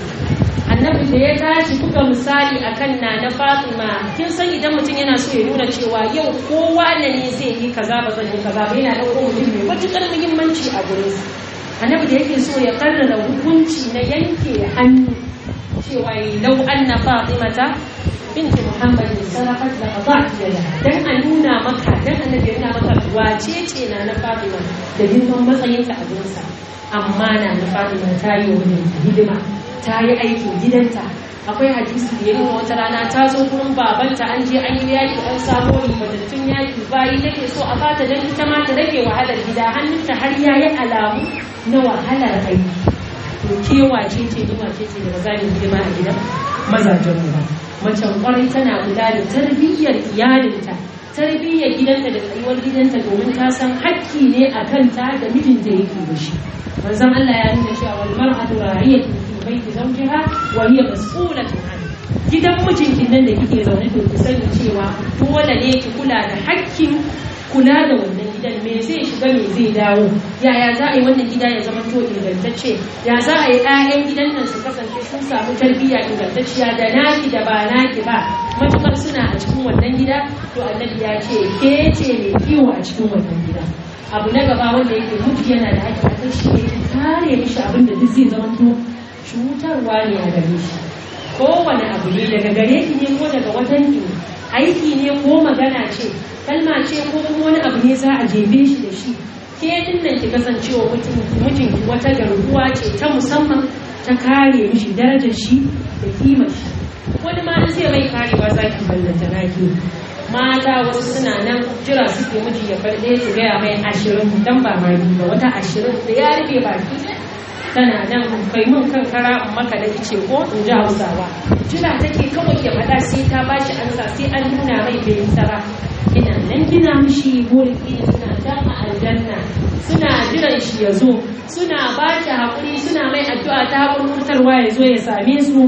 Annabi da ya tashi kuka misali akan na Fatima, kin san idan mutum yana so ya nuna cewa yau kowa ne zai yi kaza ba zan yi kaza ba, yana dauko mutum mai matuƙar muhimmanci a gurin sa. Annabi da yake so ya karrara hukunci na yanke hannu cewa lau anna Fatimata binti Muhammadin sarafat la qata'at yadaha, dan a nuna maka, dan annabi yana maka wace ce na Fatima da girman matsayinta a gurinsa. Amma na Fatima ta yi wa hidima, ta yi aikin gidanta. Akwai hadisi da ya nuna wata rana ta zo gurin babanta, an je an yi yaki, an samo ribatattun yaki, bayi take so a bata dan ita ma ta rage wahalar gida, hannunta har yayi alamu na wahalar aiki. To kewa ce da ba za mu hidima a gidan mazajen mu ba. Macen kwarai tana kula da tarbiyyar iyalinta, tarbiyyar gidanta da tsayuwar gidanta, domin ta san hakki ne a kanta da mijinta yake da shi. Manzon Allah ya nuna cewa wal mar'atu ra'iyatun fi baiti zawjiha wa hiya mas'ulatun anhu. Gidan mijinki nan da kike zaune to ki sani cewa dole ne ki kula da hakkin kula da wannan gidan, me zai shiga me zai dawo, yaya za a yi wannan gida ya zama to ingantacce, ya za a yi 'ya'yan gidan nan su kasance sun samu tarbiyya ingantacciya da naki da ba naki ba, matukar suna a cikin wannan gida to annabi ya ce ke ce mai kiwo a cikin wannan gida. Abu na gaba wanda yake miji yana da haƙƙi a kan shi ne ki kare mishi abin da duk zai zama to cutarwa ne a gare shi. Kowane abu ne daga gare ki ne ko daga watan ki, aiki ne ko magana ce, kalma ce ko kuma wani abu ne za a jebe shi da shi, ke dinnan ki kasancewa mijinki wata garkuwa ce ta musamman ta kare mishi darajar shi da kimar shi. Wani ma zai bai karewa za ki ballanta naki. Mata wasu suna nan jira suke miji ya farɗe su gaya mai 20 dan ba ma ba, wata 20 da ya rufe baki tana nan kai mun kan kara maka da ice ko in ji Hausawa. Jira take kawai ya faɗa sai ta bashi ansa, sai an nuna mai bai tsara. Ina nan gina mishi burki suna dan a aljanna, suna jiran shi ya zo, suna ba shi haƙuri, suna mai addu'a ta haƙurƙurtarwa ya zo ya same su,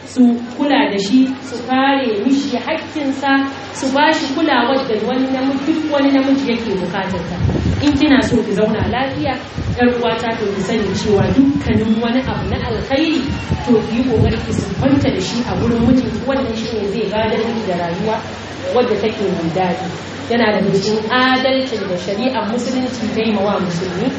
su kula da shi, su kare mishi haƙƙinsa, su ba shi kulawar da duk wani namiji yake bukatarta. In kina so ki zauna lafiya, yar uwata, to ki sani cewa dukkanin wani abu na alkhairi to ki yi kokari ki siffanta da shi a gurin mijinki. Wannan shine zai gadar miki da rayuwa wadda take mai daɗi. Yana da cikin adalcin da shari'ar musulunci ta yi mawa musulmi.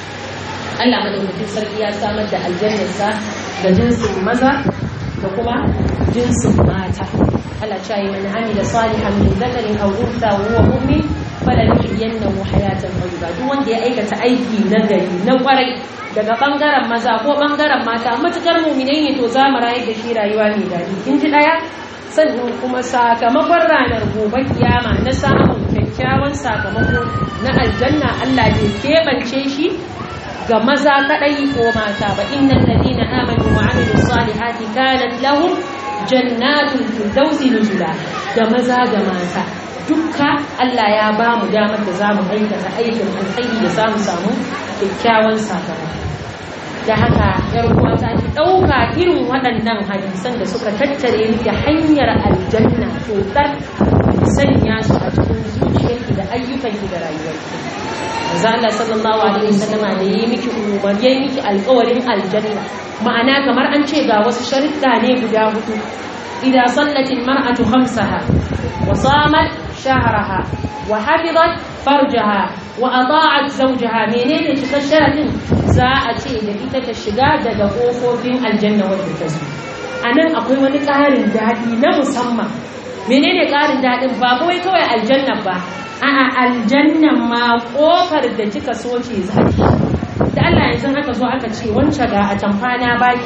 Allah madaukakin sarki ya samar da aljannarsa da jinsin maza da kuma jinsin mata. Allah ya yi mana amila salihan min zakarin aw untha wa huwa mu'min falanuhyiyannahu hayatan tayyiba. Duk wanda ya aikata aiki na gari na kwarai daga bangaren maza ko bangaren mata, matukar mu'minai ne, to za mu rayar da shi rayuwa mai daɗi. Kin ji daya? Sannan kuma sakamakon ranar gobe kiyama na samun kyakkyawan sakamako na aljanna, Allah bai keɓance shi ga maza kadai ko mata ba. Innal ladina amanu wa amilus salihati kanat lahum jannatul firdausi nuzula. Da maza da mata dukka Allah ya ba mu damar da zamu aikata aikin alkhairi da zamu samu kyakkyawan sakamako. Da haka yar uwata ki dauka irin waɗannan hadisan da suka tattare miki hanyar aljanna, to dan sanya su a cikin zuciyarki da ayyukanki da rayuwarki. Manzo Allah sallallahu alaihi wasallama da yi miki umar, yayi miki alƙawarin aljanna, ma'ana kamar an ce ga wasu sharuɗa ne guda hudu. Idza sallatil mar'atu khamsaha wa samat shahraha wa hafizat farjaha wa ata'at zawjaha. Menene cikar sharadin? Za a ce da ita ta shiga daga kofofin aljanna wanda ta zo. Anan akwai wani ƙarin daɗi na musamman. Menene ƙarin daɗin? Ba kawai aljanna ba, a'a aljannan ma kofar da kika so ce zaki. Da Allah yanzu aka zo aka ce wancan ga a tamfana baki,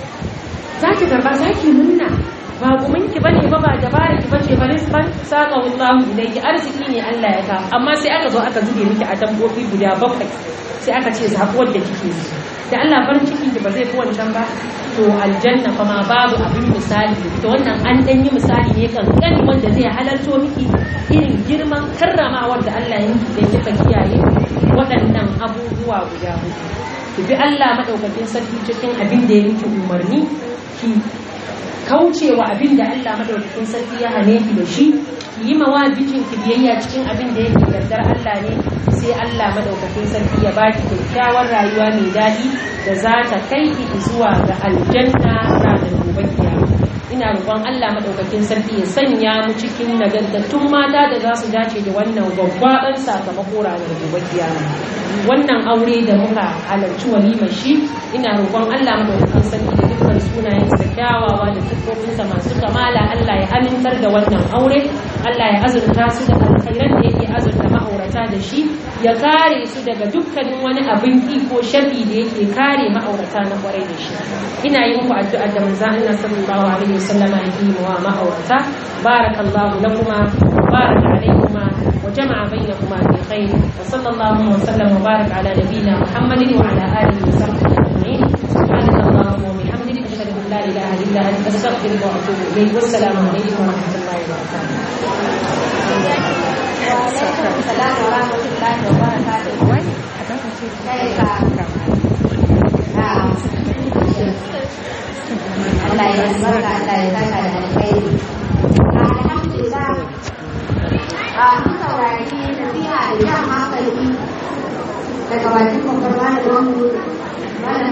zaki karba, zaki munna. Ba guminki bane ba dabara ki bace ba, rizqan saqahu Allahu ilayki, arziki ne Allah ya ka. Amma sai aka zo aka zube miki a tambofi guda 7, sai aka ce zabuwar da kike so. Da Allah farin ciki ki ba zai fi wancan ba. To aljanna fa ma babu abin misali. To wannan an dan yi misali ne kankani wanda zai halarto miki irin girman karramawar da Allah ya miki dan kika kiyaye waɗannan abubuwa guda huɗu. Ki bi Allah madaukakin sarki cikin abin da ya miki umarni, ki kaucewa abin da Allah madaukakin sarki ya hane ki da shi, ki yi mawa bijin ki biyayya cikin abin da yake gardar Allah ne, sai Allah madaukakin sarki ya baki kyakkyawar rayuwa mai daɗi da za ta kai ki zuwa ga aljanna ranar gobe kiyama. Ina roƙon Allah madaukakin sarki ya sanya mu cikin nagartattun mata da za su dace da wannan gwaggwaban sakamako ranar gobe kiyama. Wannan aure da muka halarci walimar shi, ina roƙon Allah madaukakin sarki da dukkan sunayensa kyawawa da sifofinsa masu kamala, Allah ya amintar da wannan aure, Allah ya azurta su da alkhairan da yake azurta ma'aurata da shi, ya kare su daga dukkanin wani abin ki ko sharri da yake kare ma'aurata na kwarai da shi. Ina yi muku addu'a da manzon Allah sallallahu alaihi wasallam ya yi wa ma'aurata. Barakallahu lakuma, baraka alaikuma wa jama'a bainakuma fi khair. Wa sallallahu wa sallam wa baraka ala nabiyyina Muhammadin wa ala alihi wa sahbihi ajma'in. Subhanakallahumma wa bihamdika ashhadu an la ilaha illa anta astaghfiruka wa atubu ilayk. Wassalamu alaikum wa rahmatullahi wa barakatuh. Assalamu warahmatullahi wabarakatuh. Allah ya barka, Allah ya saka da alkhairi. Alhamdulillah. Mun saurari nasiha da jan hankali daga bakin babbar malamin mu